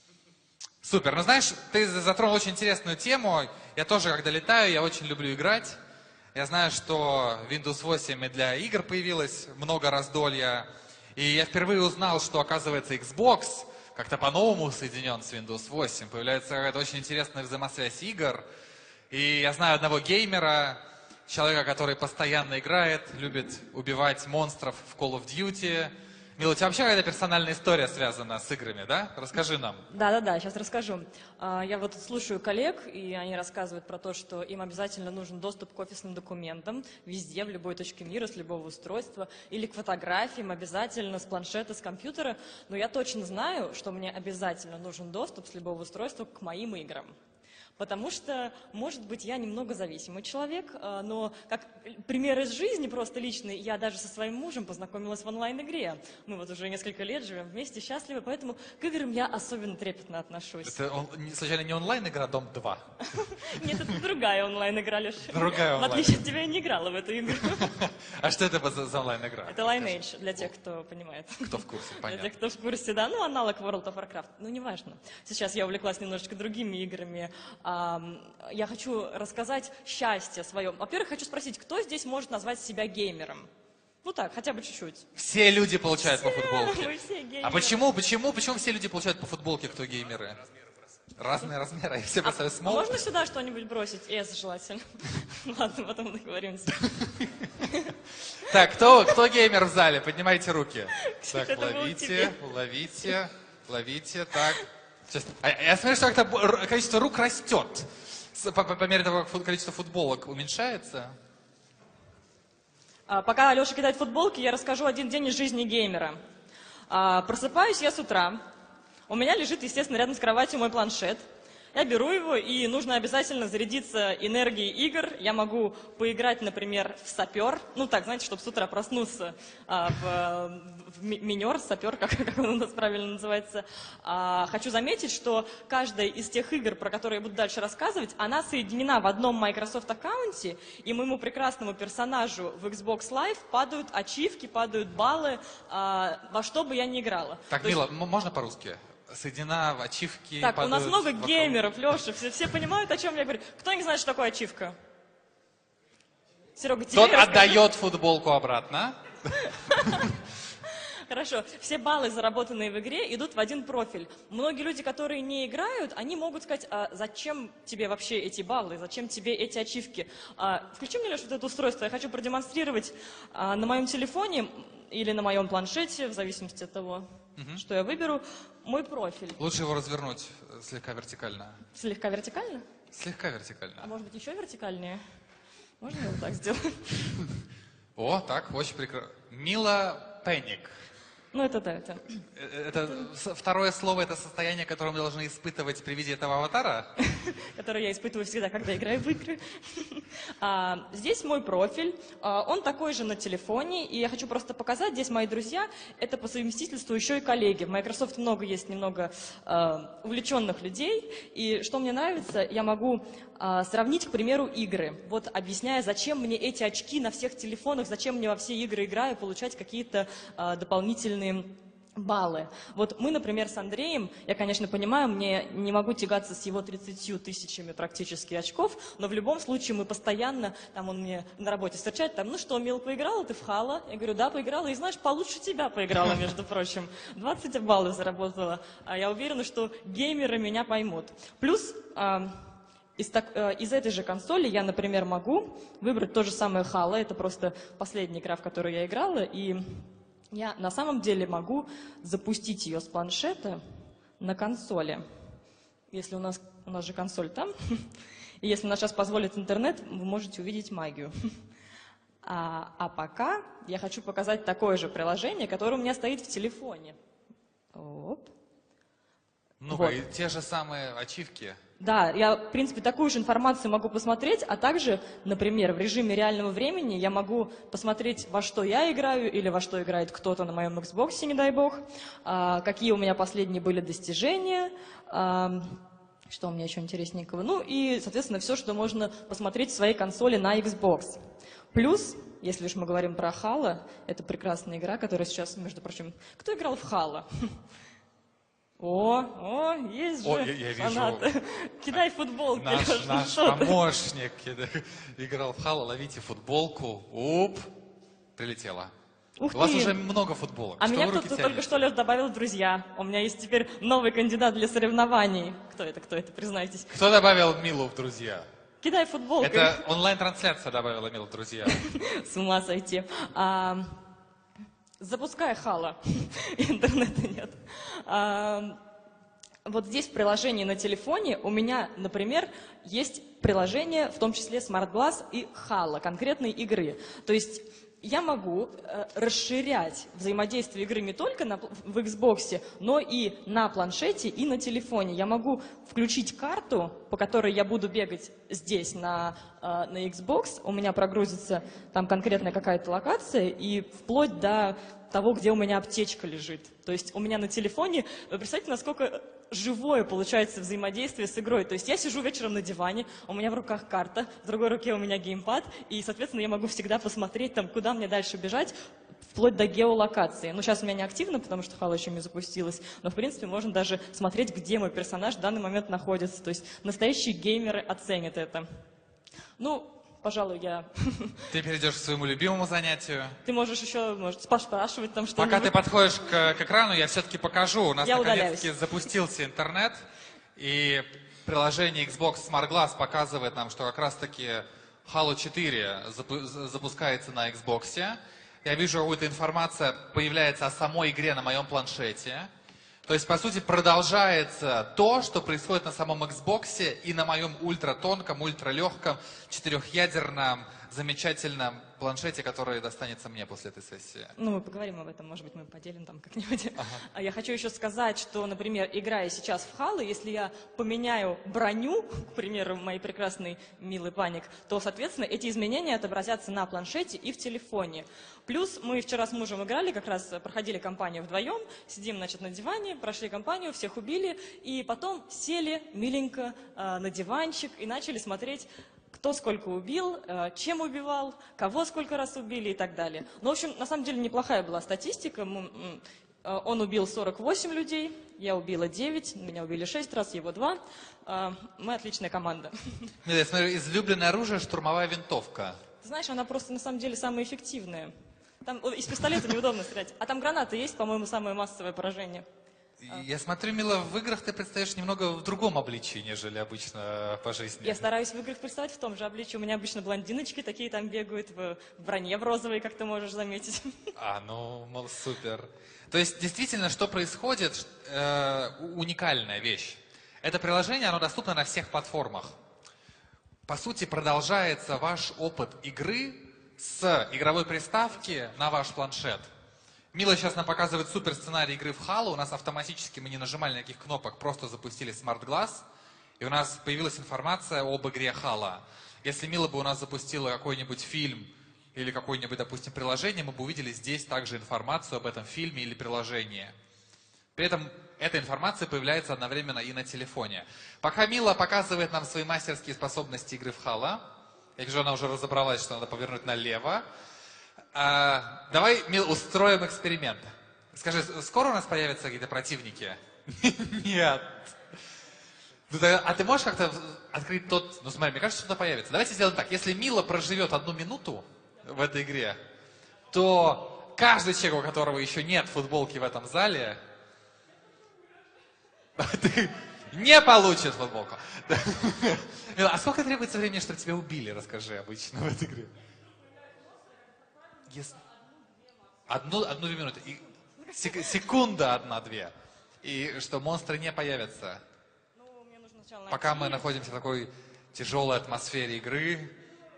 Супер. Ну, знаешь, ты затронул очень интересную тему. Я тоже, когда летаю, я очень люблю играть. Я знаю, что Windows восемь и для игр появилось много раздолья. И я впервые узнал, что, оказывается, Xbox как-то по-новому соединен с Windows восемь. Появляется какая-то очень интересная взаимосвязь игр. И я знаю одного геймера, человека, который постоянно играет, любит убивать монстров в Call of Duty. Мила, у тебя вообще какая-то персональная история связана с играми, да? Расскажи нам. Да-да-да, сейчас расскажу. А, Я вот слушаю коллег, и они рассказывают про то, что им обязательно нужен доступ к офисным документам везде, в любой точке мира, с любого устройства, или к фотографиям обязательно с планшета, с компьютера. Но я точно знаю, что мне обязательно нужен доступ с любого устройства к моим играм. Потому что, может быть, я немного зависимый человек, а, но как пример из жизни просто личный, я даже со своим мужем познакомилась в онлайн-игре. Мы вот уже несколько лет живем вместе, счастливы, поэтому к играм я особенно трепетно отношусь. Это он, не- случайно не онлайн-игра Дом два? Нет, это другая онлайн-игра, Леша. Другая В отличие от тебя, я не играла в эту игру. А что это за, за онлайн-игра? Это Lineage, для тех, кто понимает. Кто в курсе, Для понятно. тех, кто в курсе, да, ну, аналог World of Warcraft, ну, неважно. Сейчас я увлеклась немножечко другими играми. Ам, Я хочу рассказать счастье свое. Во-первых, хочу спросить, кто здесь может назвать себя геймером? Ну так, хотя бы чуть-чуть. Все люди получают по футболке. Мы все геймеры. А почему, почему, почему все люди получают по футболке, кто геймеры? Разные размеры, и все поставят А смол. можно сюда что-нибудь бросить? Эс желательно. Ладно, потом договоримся. Так, кто, кто геймер в зале? Поднимайте руки. Так, это был ловите, тебе. ловите, ловите, так. Сейчас. А я смотрю, что как-то б- количество рук растет. С- По, по- по мере того, как фут- количество футболок уменьшается. А, Пока Алеша кидает футболки, я расскажу один день из жизни геймера. А, Просыпаюсь я с утра. У меня лежит, естественно, рядом с кроватью мой планшет. Я беру его, и нужно обязательно зарядиться энергией игр. Я могу поиграть, например, в сапер. Ну так, знаете, чтобы с утра проснуться а, в, в ми- минер, сапер, как, как он у нас правильно называется. А, хочу заметить, что каждая из тех игр, про которые я буду дальше рассказывать, она соединена в одном Microsoft аккаунте, и моему прекрасному персонажу в Xbox Live падают ачивки, падают баллы, а, во что бы я ни играла. Так, То есть- Мила, м- можно по-русски? Соединена в ачивки. так, у нас падают много вокруг. геймеров, Леша, все, все понимают, о чем я говорю. Кто не знает, что такое ачивка? Серега, тебе Тот расскажи. отдает футболку обратно. Хорошо. Все баллы, заработанные в игре, идут в один профиль. Многие люди, которые не играют, они могут сказать, а зачем тебе вообще эти баллы, зачем тебе эти ачивки? А, включи мне, Леша, вот это устройство. Я хочу продемонстрировать а, на моем телефоне или на моем планшете, в зависимости от того, что я выберу, мой профиль. Лучше его развернуть э, слегка вертикально. Слегка вертикально? Слегка А вертикально. может быть, еще вертикальнее? Можно я вот так сделать? О, так, очень прекрасно. Мила Пенник. Ну, это да, это. Э, Это с- второе слово, это состояние, которое мы должны испытывать при виде этого аватара? Который я испытываю всегда, когда играю в игры. А, здесь мой профиль, а, он такой же на телефоне, и я хочу просто показать, здесь мои друзья, это по совместительству еще и коллеги. В Microsoft много есть немного а, увлеченных людей, и что мне нравится, я могу а, сравнить, к примеру, игры. Вот объясняя, зачем мне эти очки на всех телефонах, зачем мне во все игры играю, получать какие-то а, дополнительные баллы. Вот мы, например, с Андреем, я, конечно, понимаю, мне не могу тягаться с его тридцатью тысячами практически очков, но в любом случае мы постоянно, там он мне на работе встречает, там, ну что, Мил, поиграла ты в Halo? Я говорю, да, поиграла, и знаешь, получше тебя поиграла, между прочим. двадцать баллов заработала. А я уверена, что геймеры меня поймут. Плюс... а, Из, так, э, из этой же консоли я, например, могу выбрать то же самое Halo. Это просто последняя игра, в которую я играла, и я на самом деле могу запустить ее с планшета на консоли. Если у нас, у нас же консоль там, и если нас сейчас позволит интернет, вы можете увидеть магию. А, а пока я хочу показать такое же приложение, которое у меня стоит в телефоне. Оп. Ну-ка, Вот. и те же самые ачивки. Да, я, в принципе, такую же информацию могу посмотреть, а также, например, в режиме реального времени я могу посмотреть, во что я играю или во что играет кто-то на моем Xbox, не дай бог, а, какие у меня последние были достижения, а, что у меня еще интересненького. Ну и, соответственно, все, что можно посмотреть в своей консоли на Xbox. Плюс, если уж мы говорим про Halo, это прекрасная игра, которая сейчас, между прочим... Кто играл в Halo? О, о, есть же О, я- я вижу. фанаты. Кидай футболки, Наш, Лёш, ну наш что ты? помощник играл в Halo, ловите футболку. Уп, прилетела. Ух У вас ты. уже много футболок. А Что меня вы руки кто-то только тянете? что, Леш, добавил в друзья. У меня есть теперь новый кандидат для соревнований. Кто это, кто это, признайтесь. Кто добавил Милу в друзья? Кидай футболку. Это онлайн-трансляция добавила Милу в друзья. С ума сойти. А, запускай Halo. Интернета нет. А, вот здесь в приложении на телефоне у меня, например, есть приложение, в том числе Smart Glass и Halo, конкретной игры. То есть я могу э, расширять взаимодействие игры не только на, в Xbox, но и на планшете, и на телефоне. Я могу включить карту, по которой я буду бегать здесь, на, э, на Xbox. У меня прогрузится там конкретная какая-то локация, и вплоть до того, где у меня аптечка лежит. То есть у меня на телефоне, вы представляете, насколько живое получается взаимодействие с игрой. То есть я сижу вечером на диване, у меня в руках карта, в другой руке у меня геймпад, и, соответственно, я могу всегда посмотреть, там, куда мне дальше бежать, вплоть до геолокации. Ну, сейчас у меня не активно, потому что Halo еще не запустилась, но, в принципе, можно даже смотреть, где мой персонаж в данный момент находится. То есть настоящие геймеры оценят это. Ну, пожалуй, я... Ты перейдешь к своему любимому занятию. Ты можешь еще, может, спрашивать там что-нибудь. Пока ты подходишь к, к экрану, я все-таки покажу. У нас Я наконец-таки удаляюсь. запустился интернет, и приложение Xbox Smart Glass показывает нам, что как раз-таки Halo четыре запу- запускается на Xbox. Я вижу, эта информация появляется о самой игре на моем планшете. То есть, по сути, продолжается то, что происходит на самом Xbox и на моем ультратонком, ультралегком, четырехъядерном, замечательном планшете, который достанется мне после этой сессии. Ну, мы поговорим об этом, может быть, мы поделим там как-нибудь. А я хочу еще сказать, что, например, играя сейчас в Halo, если я поменяю броню, к примеру, моей прекрасной милый паник, то, соответственно, эти изменения отобразятся на планшете и в телефоне. Плюс мы вчера с мужем играли, как раз проходили кампанию вдвоем, сидим, значит, на диване, прошли кампанию, всех убили, и потом сели миленько э, на диванчик и начали смотреть, кто сколько убил, э, чем убивал, кого сколько раз убили и так далее. Ну, в общем, на самом деле неплохая была статистика. М, м, э, Он убил сорок восемь людей, я убила девять, меня убили шесть раз, его два. Э, Мы отличная команда. Мила, я смотрю, излюбленное оружие – штурмовая винтовка. Ты знаешь, она просто на самом деле самая эффективная. Там о, из пистолета неудобно стрелять. А там гранаты есть, по-моему, самое массовое поражение. Я смотрю, Мила, в играх ты предстаешь немного в другом обличии, нежели обычно по жизни. Я стараюсь в играх представить в том же обличии. У меня обычно блондиночки такие там бегают в в броне в розовой, как ты можешь заметить. А, ну, мол, супер. То есть, действительно, что происходит, э, уникальная вещь. Это приложение, оно доступно на всех платформах. По сути, продолжается ваш опыт игры с игровой приставки на ваш планшет. Мила сейчас нам показывает супер сценарий игры в Halo. У нас автоматически, мы не нажимали никаких кнопок, просто запустили Smart Glass. И у нас появилась информация об игре Halo. Если Мила бы у нас запустила какой-нибудь фильм или какое-нибудь, допустим, приложение, мы бы увидели здесь также информацию об этом фильме или приложении. При этом эта информация появляется одновременно и на телефоне. Пока Мила показывает нам свои мастерские способности игры в Halo, я вижу, она уже разобралась, что надо повернуть налево. А, давай, Мил, устроим эксперимент. Скажи, скоро у нас появятся какие-то противники? Нет. А ты можешь как-то открыть тот... Ну смотри, мне кажется, что-то появится. Давайте сделаем так. Если Мила проживет одну минуту в этой игре, то каждый человек, у которого еще нет футболки в этом зале, не получит футболку. Мила, а сколько требуется времени, чтобы тебя убили? Расскажи обычно в этой игре. Yes. Одну, одну-две минуты. И сек, секунда одна-две. И что монстры не появятся. Ну, мне нужно сначала Пока найти. мы находимся в такой тяжелой атмосфере игры.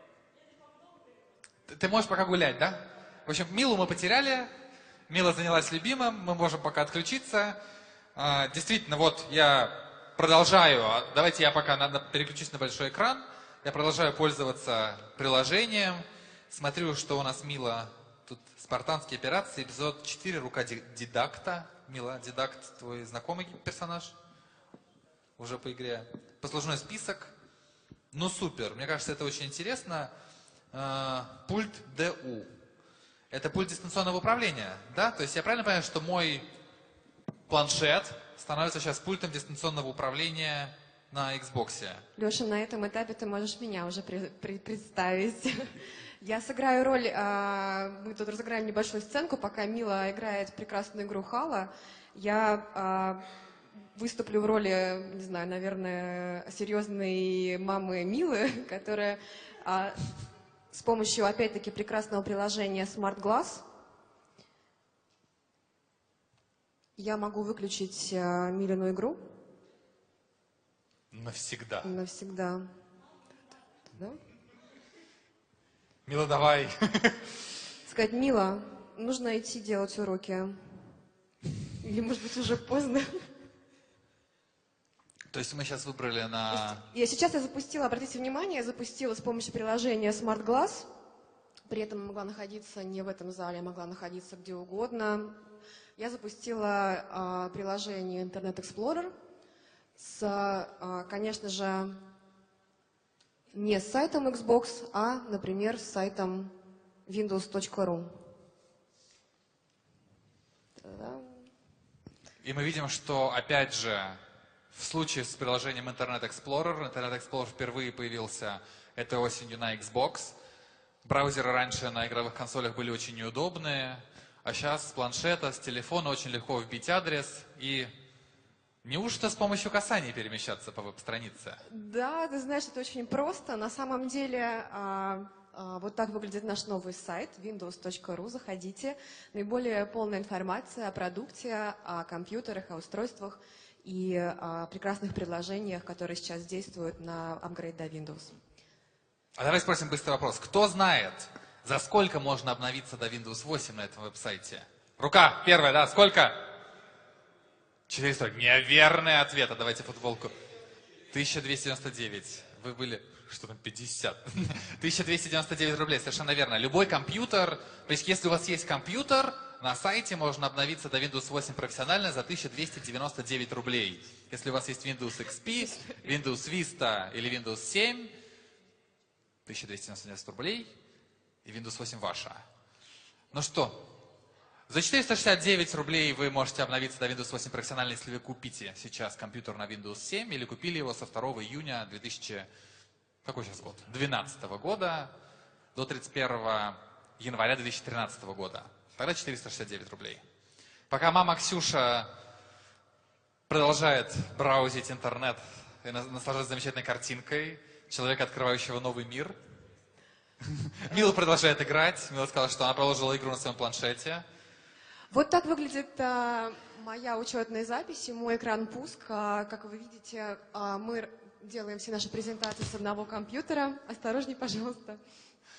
Ты, ты можешь пока гулять, да? В общем, Милу мы потеряли. Мила занялась любимым. Мы можем пока отключиться. А, действительно, вот я продолжаю. Давайте я пока надо, переключусь на большой экран. Я продолжаю пользоваться приложением. Смотрю, что у нас Мила, тут спартанские операции, эпизод четыре, рука Дидакта. Мила, Дидакт, твой знакомый персонаж? Уже по игре. Послужной список. Ну, супер. Мне кажется, это очень интересно. Пульт ДУ. Это пульт дистанционного управления, да? То есть я правильно понимаю, что мой планшет становится сейчас пультом дистанционного управления на Xbox? Леша, на этом этапе ты можешь меня уже при- при- представить. Я сыграю роль, а, мы тут разыграем небольшую сценку, пока Мила играет прекрасную игру Halo. Я а, выступлю в роли, не знаю, наверное, серьезной мамы Милы, которая а, с помощью, опять-таки, прекрасного приложения Smart Glass я могу выключить а, Милину игру Навсегда. навсегда. Да? Мила, давай. Сказать: Мила, нужно идти делать уроки. Или, может быть, уже поздно. То есть мы сейчас выбрали на... Я сейчас я запустила, обратите внимание, я запустила с помощью приложения Smart Glass. При этом могла находиться не в этом зале, я могла находиться где угодно. Я запустила а, приложение Internet Explorer с, а, конечно же, не с сайтом Xbox, а, например, с сайтом Windows точка ру. Та-дам. И мы видим, что, опять же, в случае с приложением Internet Explorer, Internet Explorer впервые появился этой осенью на Xbox. Браузеры раньше на игровых консолях были очень неудобные, а сейчас с планшета, с телефона очень легко вбить адрес и... Неужто с помощью касания перемещаться по веб-странице? Да, ты знаешь, это очень просто. На самом деле, а, а, вот так выглядит наш новый сайт Windows точка ру. Заходите. Наиболее полная информация о продукте, о компьютерах, о устройствах и о прекрасных предложениях, которые сейчас действуют на апгрейд до Windows. А давай спросим быстрый вопрос. Кто знает, за сколько можно обновиться до Windows восемь на этом веб-сайте? Рука первая, да? Сколько? четыреста. Неверный ответ. А давайте футболку. тысяча двести девяносто девять. Вы были... Что там, пятьдесят? тысяча двести девяносто девять рублей. Совершенно верно. Любой компьютер... То есть, если у вас есть компьютер, на сайте можно обновиться до Windows восемь профессионально за тысяча двести девяносто девять рублей. Если у вас есть Windows икс пи, Windows Vista или Windows семь, тысяча двести девяносто девять рублей, и Windows восемь ваша. Ну что... За четыреста шестьдесят девять рублей вы можете обновиться до Windows восемь профессионально, если вы купите сейчас компьютер на Windows семь или купили его со второго июня две тысячи... Какой сейчас год? двенадцатого года до тридцать первого января две тысячи тринадцатого года. Тогда четыреста шестьдесят девять рублей. Пока мама Ксюша продолжает браузить интернет и наслаждаться замечательной картинкой человека, открывающего новый мир, Мила продолжает играть. Мила сказала, что она проложила игру на своем планшете. Вот так выглядит а, моя учетная запись и мой экран пуск. А, как вы видите, а, мы делаем все наши презентации с одного компьютера. Осторожней, пожалуйста.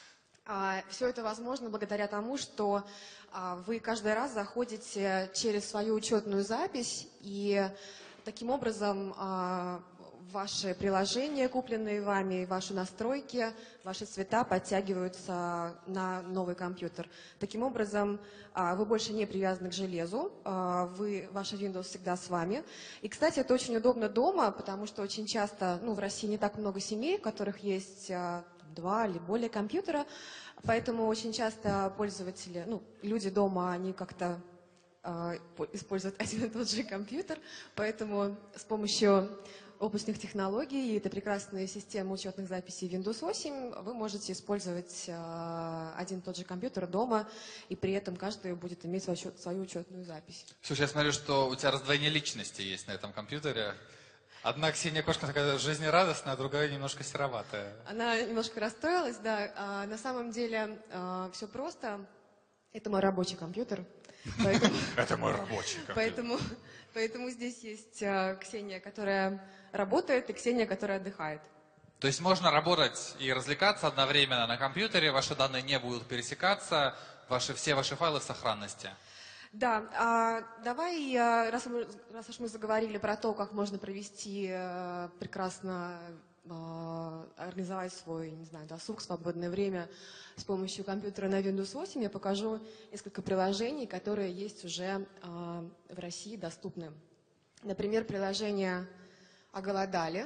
Все это возможно благодаря тому, что а, вы каждый раз заходите через свою учетную запись, и таким образом а, ваши приложения, купленные вами, ваши настройки, ваши цвета подтягиваются на новый компьютер. Таким образом, а, вы больше не привязаны к железу, а, вы, ваша Windows всегда с вами. И, кстати, это очень удобно дома, потому что очень часто, ну, в России не так много семей, у которых есть а, два или более компьютера, поэтому очень часто пользователи, ну, люди дома, они как-то э, используют один и тот же компьютер, поэтому с помощью облачных технологий и этой прекрасной системы учетных записей Windows восемь вы можете использовать э, один и тот же компьютер дома, и при этом каждый будет иметь свою, свою учетную запись. Слушай, я смотрю, что у тебя раздвоение личности есть на этом компьютере. Одна Ксения Кошкина такая жизнерадостная, а другая немножко сероватая. Она немножко расстроилась, да. А, на самом деле а, все просто. Это мой рабочий компьютер. Это мой рабочий компьютер. Поэтому, поэтому здесь есть а, Ксения, которая работает, и Ксения, которая отдыхает. То есть можно работать и развлекаться одновременно на компьютере, ваши данные не будут пересекаться, ваши, все ваши файлы в сохранности. Да, а, давай, а, раз, мы, раз уж мы заговорили про то, как можно провести а, прекрасно, а, организовать свой, не знаю, досуг, свободное время с помощью компьютера на Windows восемь, я покажу несколько приложений, которые есть уже а, в России доступны. Например, приложение «Оголодали».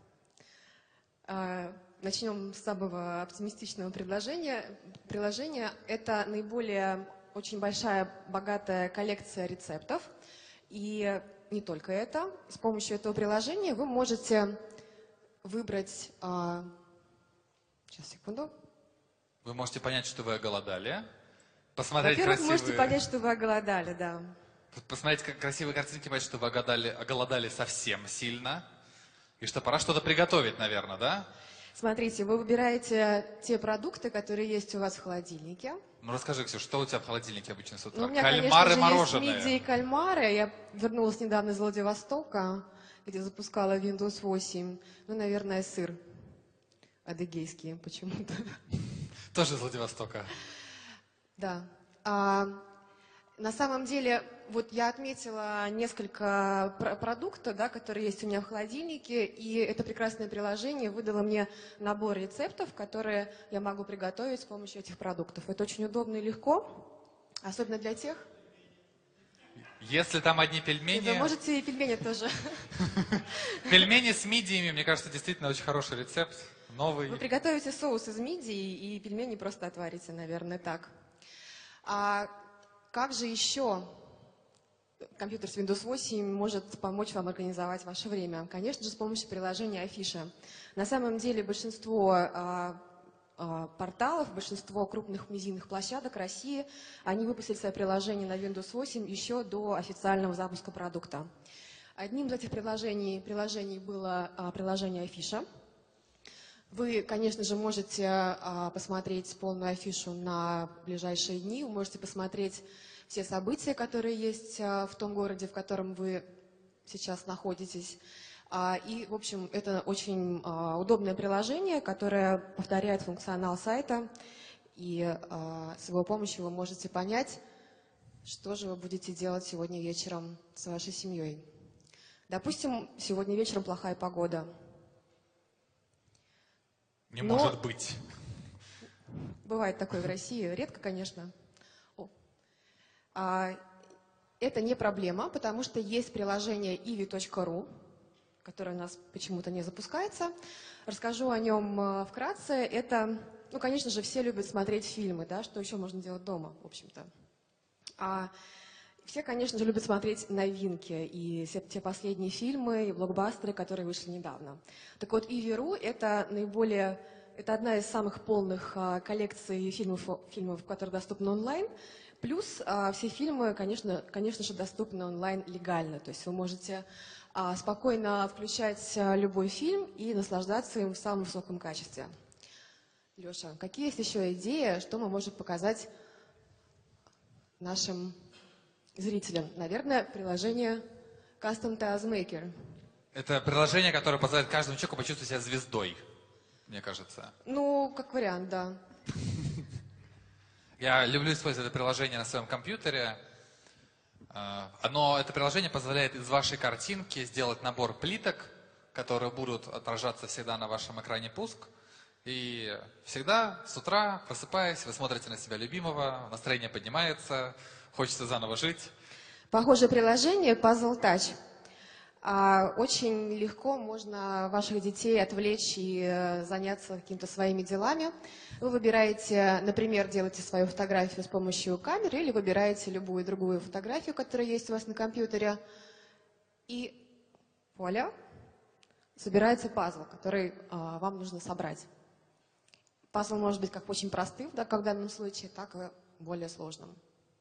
А, начнем с самого оптимистичного предложения. Приложение – это наиболее очень большая, богатая коллекция рецептов. И не только это. С помощью этого приложения вы можете выбрать... А... Сейчас, секунду. Вы можете понять, что вы оголодали. Посмотреть Во-первых, красивые... вы можете понять, что вы оголодали, да. Посмотреть красивые картинки, понять, что вы оголодали, оголодали совсем сильно. И что пора что-то приготовить, наверное, да? Смотрите, вы выбираете те продукты, которые есть у вас в холодильнике. Ну расскажи, Ксюш, что у тебя в холодильнике обычно с утра? Ну, у меня, Кальмары, конечно же, мороженое. есть мидии и кальмары. Я вернулась недавно из Владивостока, где запускала Windows восемь. Ну, наверное, сыр адыгейский почему-то. Тоже из Владивостока. Да. А, на самом деле, вот я отметила несколько пр- продуктов, да, которые есть у меня в холодильнике, и это прекрасное приложение выдало мне набор рецептов, которые я могу приготовить с помощью этих продуктов. Это очень удобно и легко, особенно для тех. Если там одни И пельмени... вы можете и пельмени тоже. Пельмени с мидиями, мне кажется, действительно очень хороший рецепт. Новый. Вы приготовите соус из мидий и пельмени просто отварите, наверное, так. А как же еще компьютер с Windows восемь может помочь вам организовать ваше время? Конечно же, с помощью приложения Афиша. На самом деле большинство а, а, порталов, большинство крупных медийных площадок России, они выпустили свое приложение на Windows восемь еще до официального запуска продукта. Одним из этих приложений, приложений было а, приложение Афиша. Вы, конечно же, можете а, посмотреть полную афишу на ближайшие дни, вы можете посмотреть все события, которые есть а, в том городе, в котором вы сейчас находитесь. А, и, в общем, это очень а, удобное приложение, которое повторяет функционал сайта, и а, с его помощью вы можете понять, что же вы будете делать сегодня вечером с вашей семьей. Допустим, сегодня вечером плохая погода. Не Но... может быть. Бывает такое в России, редко, конечно. О. А, это не проблема, потому что есть приложение иви точка ру, которое у нас почему-то не запускается. Расскажу о нем а, вкратце. Это, ну, конечно же, все любят смотреть фильмы, да, что еще можно делать дома, в общем-то. А все, конечно же, любят смотреть новинки и все те последние фильмы и блокбастеры, которые вышли недавно. Так вот, иви точка ру – это наиболее, это одна из самых полных а, коллекций фильмов, фильмов, которые доступны онлайн. Плюс а, все фильмы, конечно, конечно же, доступны онлайн легально. То есть вы можете а, спокойно включать а, любой фильм и наслаждаться им в самом высоком качестве. Леша, какие есть еще идеи, что мы можем показать нашим зрителям? Наверное, приложение Custom Tiles Maker. Это приложение, которое позволяет каждому человеку почувствовать себя звездой, мне кажется. Ну, как вариант, да. Я люблю использовать это приложение на своем компьютере. Оно, это приложение позволяет из вашей картинки сделать набор плиток, которые будут отражаться всегда на вашем экране пуск. И всегда с утра, просыпаясь, вы смотрите на себя любимого, настроение поднимается, хочется заново жить. Похожее приложение Puzzle Touch. А, Очень легко можно ваших детей отвлечь и э, заняться какими-то своими делами. Вы выбираете, например, делаете свою фотографию с помощью камеры или выбираете любую другую фотографию, которая есть у вас на компьютере. И вуаля, собирается пазл, который а, вам нужно собрать. Пазл может быть как очень простым, да, как в данном случае, так и более сложным.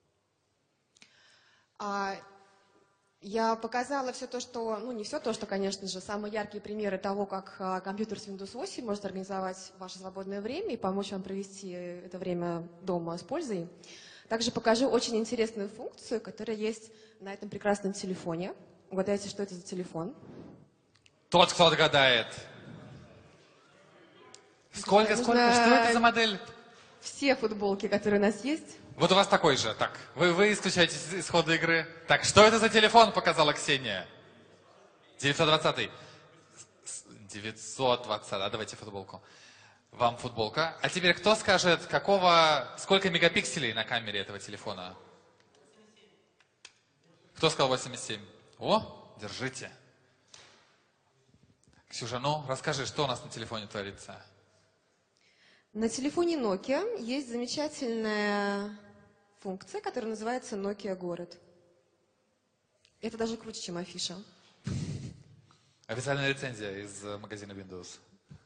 А, Я показала все то, что, ну не все то, что, конечно же, самые яркие примеры того, как а, компьютер с Windows восемь может организовать ваше свободное время и помочь вам провести это время дома с пользой. Также покажу очень интересную функцию, которая есть на этом прекрасном телефоне. Угадайте, что это за телефон? Тот, кто отгадает. Сколько, Нужно сколько? Что это за модель? Все футболки, которые у нас есть. Вот у вас такой же. Так, вы, вы исключаете из хода игры. Так, что это за телефон, показала Ксения? девятьсот двадцатый. девятьсот двадцать. А давайте футболку. Вам футболка. А теперь кто скажет, какого, сколько мегапикселей на камере этого телефона? Кто сказал восемьдесят семь? О, держите. Ксюша, ну расскажи, что у нас на телефоне творится? На телефоне Nokia есть замечательная функция, которая называется Nokia Город. Это даже круче, чем афиша. Официальная рецензия из магазина Windows.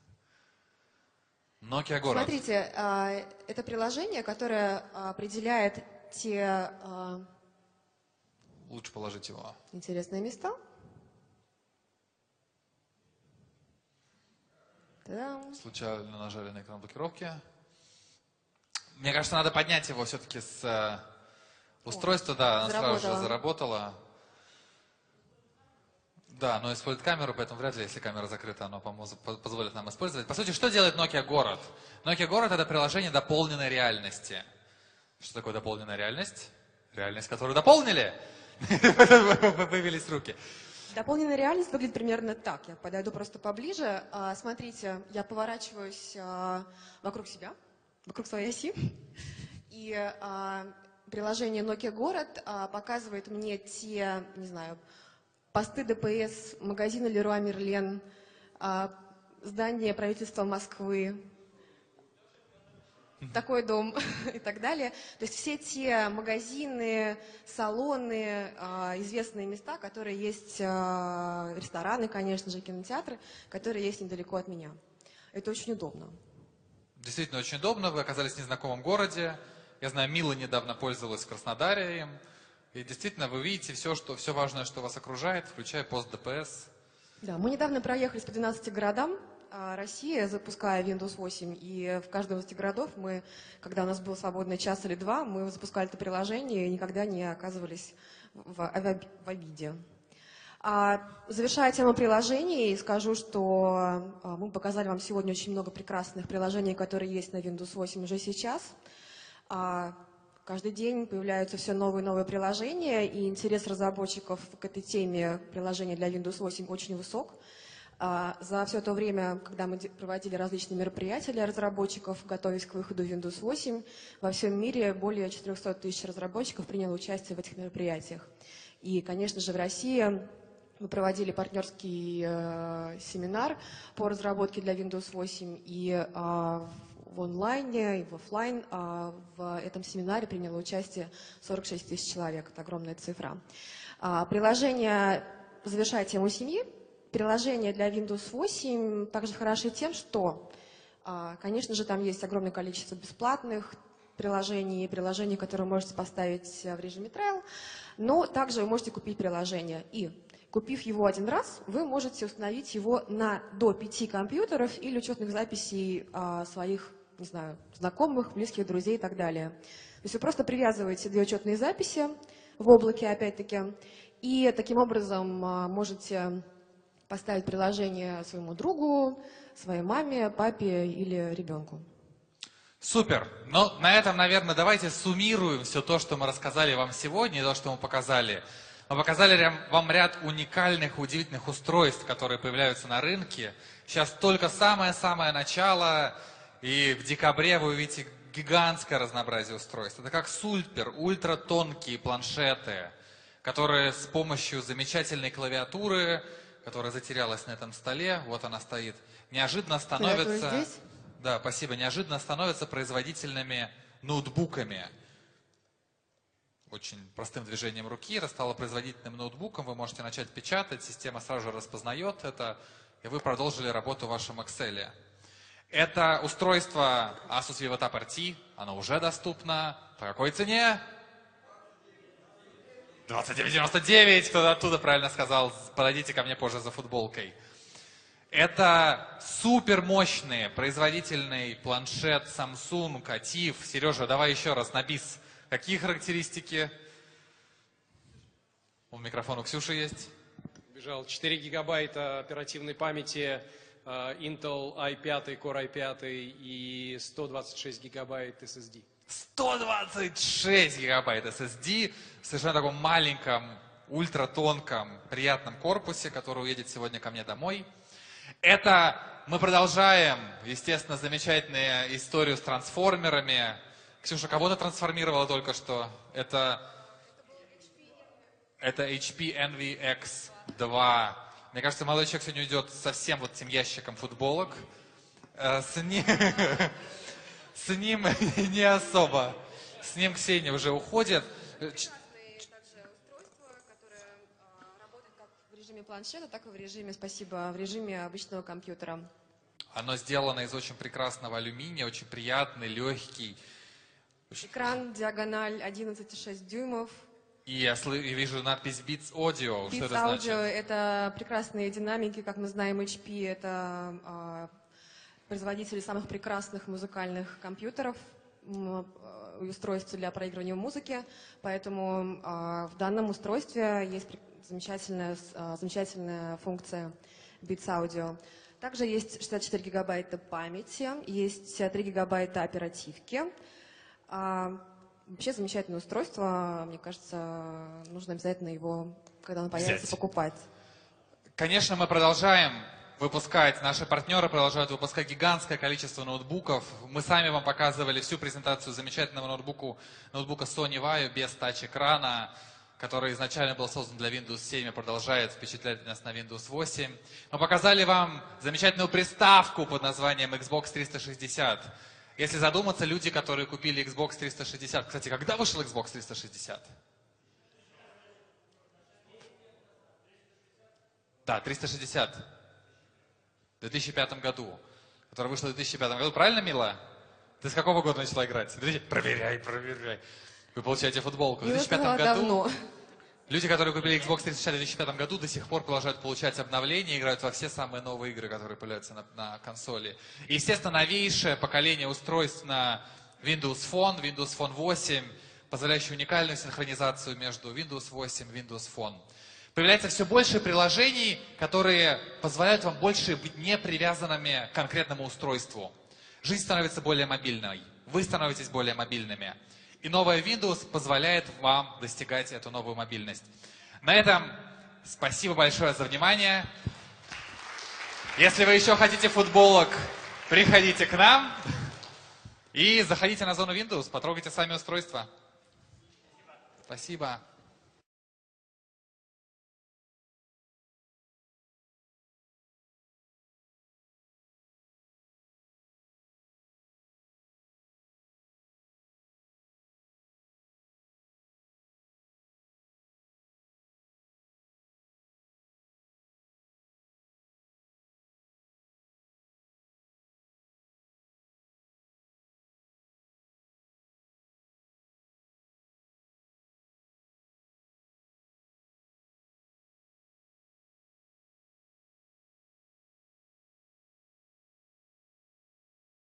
Nokia Город. Смотрите, а, это приложение, которое определяет те а, Лучше положить его. интересные места. Та-дам. Случайно нажали на экран блокировки. Мне кажется, надо поднять его все-таки с э, устройства. Да, она сразу же заработала. Да, оно использует камеру, поэтому вряд ли, если камера закрыта, оно позволит нам использовать. По сути, что делает Nokia Город? Nokia Город — это приложение дополненной реальности. Что такое дополненная реальность? Реальность, которую дополнили. Появились руки. Дополненная реальность выглядит примерно так. Я подойду просто поближе. А, смотрите, я поворачиваюсь а, вокруг себя, вокруг своей оси. И а, приложение Nokia Город а, показывает мне те, не знаю, посты ДПС, магазина Леруа Мерлен, а, здание правительства Москвы, такой дом и так далее. То есть все те магазины, салоны, известные места, которые есть, рестораны, конечно же, кинотеатры, которые есть недалеко от меня. Это очень удобно. Действительно очень удобно. Вы оказались в незнакомом городе. Я знаю, Мила недавно пользовалась в Краснодаре им. И действительно, вы видите все, что, все важное, что вас окружает, включая пост ДПС. Да, мы недавно проехались по двенадцати городам России, запуская Windows восемь, и в каждом из этих городов мы, когда у нас был свободный час или два, мы запускали это приложение и никогда не оказывались в, в, в обиде. А, завершая тему приложений, скажу, что а, мы показали вам сегодня очень много прекрасных приложений, которые есть на Windows восемь уже сейчас. А, каждый день появляются все новые и новые приложения, и интерес разработчиков к этой теме приложения для Windows восемь очень высок. За все то время, когда мы проводили различные мероприятия для разработчиков, готовясь к выходу Windows восемь, во всем мире более четырехсот тысяч разработчиков приняло участие в этих мероприятиях. И, конечно же, в России мы проводили партнерский э, семинар по разработке для Windows восемь, и э, в онлайне, и в офлайн э, в этом семинаре приняло участие сорок шесть тысяч человек. Это огромная цифра. А, приложение, завершая тему семьи, приложение для Windows восемь также хороши тем, что, конечно же, там есть огромное количество бесплатных приложений, приложений, которые вы можете поставить в режиме trial, но также вы можете купить приложение. И, купив его один раз, вы можете установить его на до пяти компьютеров или учетных записей своих, не знаю, знакомых, близких, друзей и так далее. То есть вы просто привязываете две учетные записи в облаке, опять-таки, и таким образом можете поставить приложение своему другу, своей маме, папе или ребенку. Супер. Ну, на этом, наверное, давайте суммируем все то, что мы рассказали вам сегодня, и то, что мы показали. Мы показали вам ряд уникальных, удивительных устройств, которые появляются на рынке. Сейчас только самое-самое начало, и в декабре вы увидите гигантское разнообразие устройств. Это как супер, ультратонкие планшеты, которые с помощью замечательной клавиатуры, которая затерялась на этом столе, вот она стоит, неожиданно становятся... здесь? Да, спасибо. Неожиданно становятся производительными ноутбуками. Очень простым движением руки стало производительным ноутбуком. Вы можете начать печатать, система сразу же распознает это, и вы продолжили работу в вашем Excel. Это устройство Asus VivoTab эр ти, оно уже доступно. По какой цене? двадцать девять девяносто девять, кто-то оттуда правильно сказал, подойдите ко мне позже за футболкой. Это супер мощный производительный планшет Samsung эй ти эф. Сережа, давай еще раз на бис. Какие характеристики? У микрофона у Ксюши есть. Бежал четыре гигабайта оперативной памяти, Intel ай пять, Core ай пять и сто двадцать шесть гигабайт эс эс ди. сто двадцать шесть гигабайт эс эс ди в совершенно таком маленьком, ультратонком, приятном корпусе, который уедет сегодня ко мне домой. Это мы продолжаем, естественно, замечательную историю с трансформерами. Ксюша, кого-то трансформировала только что. Это, это эйч пи Envy икс два. Мне кажется, молодой человек сегодня уйдет совсем вот этим ящиком футболок. С ним, с ним не особо. С ним Ксения уже уходит. В режиме планшета, так и в режиме, спасибо, в режиме обычного компьютера. Оно сделано из очень прекрасного алюминия, очень приятный, легкий. Экран диагональ одиннадцать и шесть дюймов. И я вижу надпись Beats Audio. Beats Что это Audio значит? это прекрасные динамики, как мы знаем, эйч пи это э, производитель самых прекрасных музыкальных компьютеров, э, устройств для проигрывания музыки. Поэтому э, в данном устройстве есть замечательная, э, замечательная функция Beats Audio. Также есть шестьдесят четыре гигабайта памяти, есть три гигабайта оперативки. А, вообще замечательное устройство, мне кажется, нужно обязательно его, когда оно появится, Взять. покупать. Конечно, мы продолжаем выпускать, наши партнеры продолжают выпускать гигантское количество ноутбуков. Мы сами вам показывали всю презентацию замечательного ноутбука, ноутбука Sony Vaio без тач-экрана, который изначально был создан для Windows семь и продолжает впечатлять нас на Windows восемь. Мы показали вам замечательную приставку под названием Xbox триста шестьдесят. Если задуматься, люди, которые купили Xbox триста шестьдесят... Кстати, когда вышел Xbox триста шестьдесят? Да, триста шестьдесят. В две тысячи пятом году. Который вышел в две тысячи пятом году. Правильно, Мила? Ты с какого года начала играть? Проверяй, проверяй. Вы получаете футболку. В две тысячи пятом году... давно. Люди, которые купили Xbox триста шестьдесят в две тысячи пятом году, до сих пор продолжают получать обновления, играют во все самые новые игры, которые появляются на, на консоли. И, естественно, новейшее поколение устройств на Windows Phone, Windows Phone восемь, позволяющее уникальную синхронизацию между Windows восемь и Windows Phone. Появляется все больше приложений, которые позволяют вам больше быть не привязанными к конкретному устройству. Жизнь становится более мобильной, вы становитесь более мобильными. И новая Windows позволяет вам достигать эту новую мобильность. На этом спасибо большое за внимание. Если вы еще хотите футболок, приходите к нам и заходите на зону Windows, потрогайте сами устройства. Спасибо.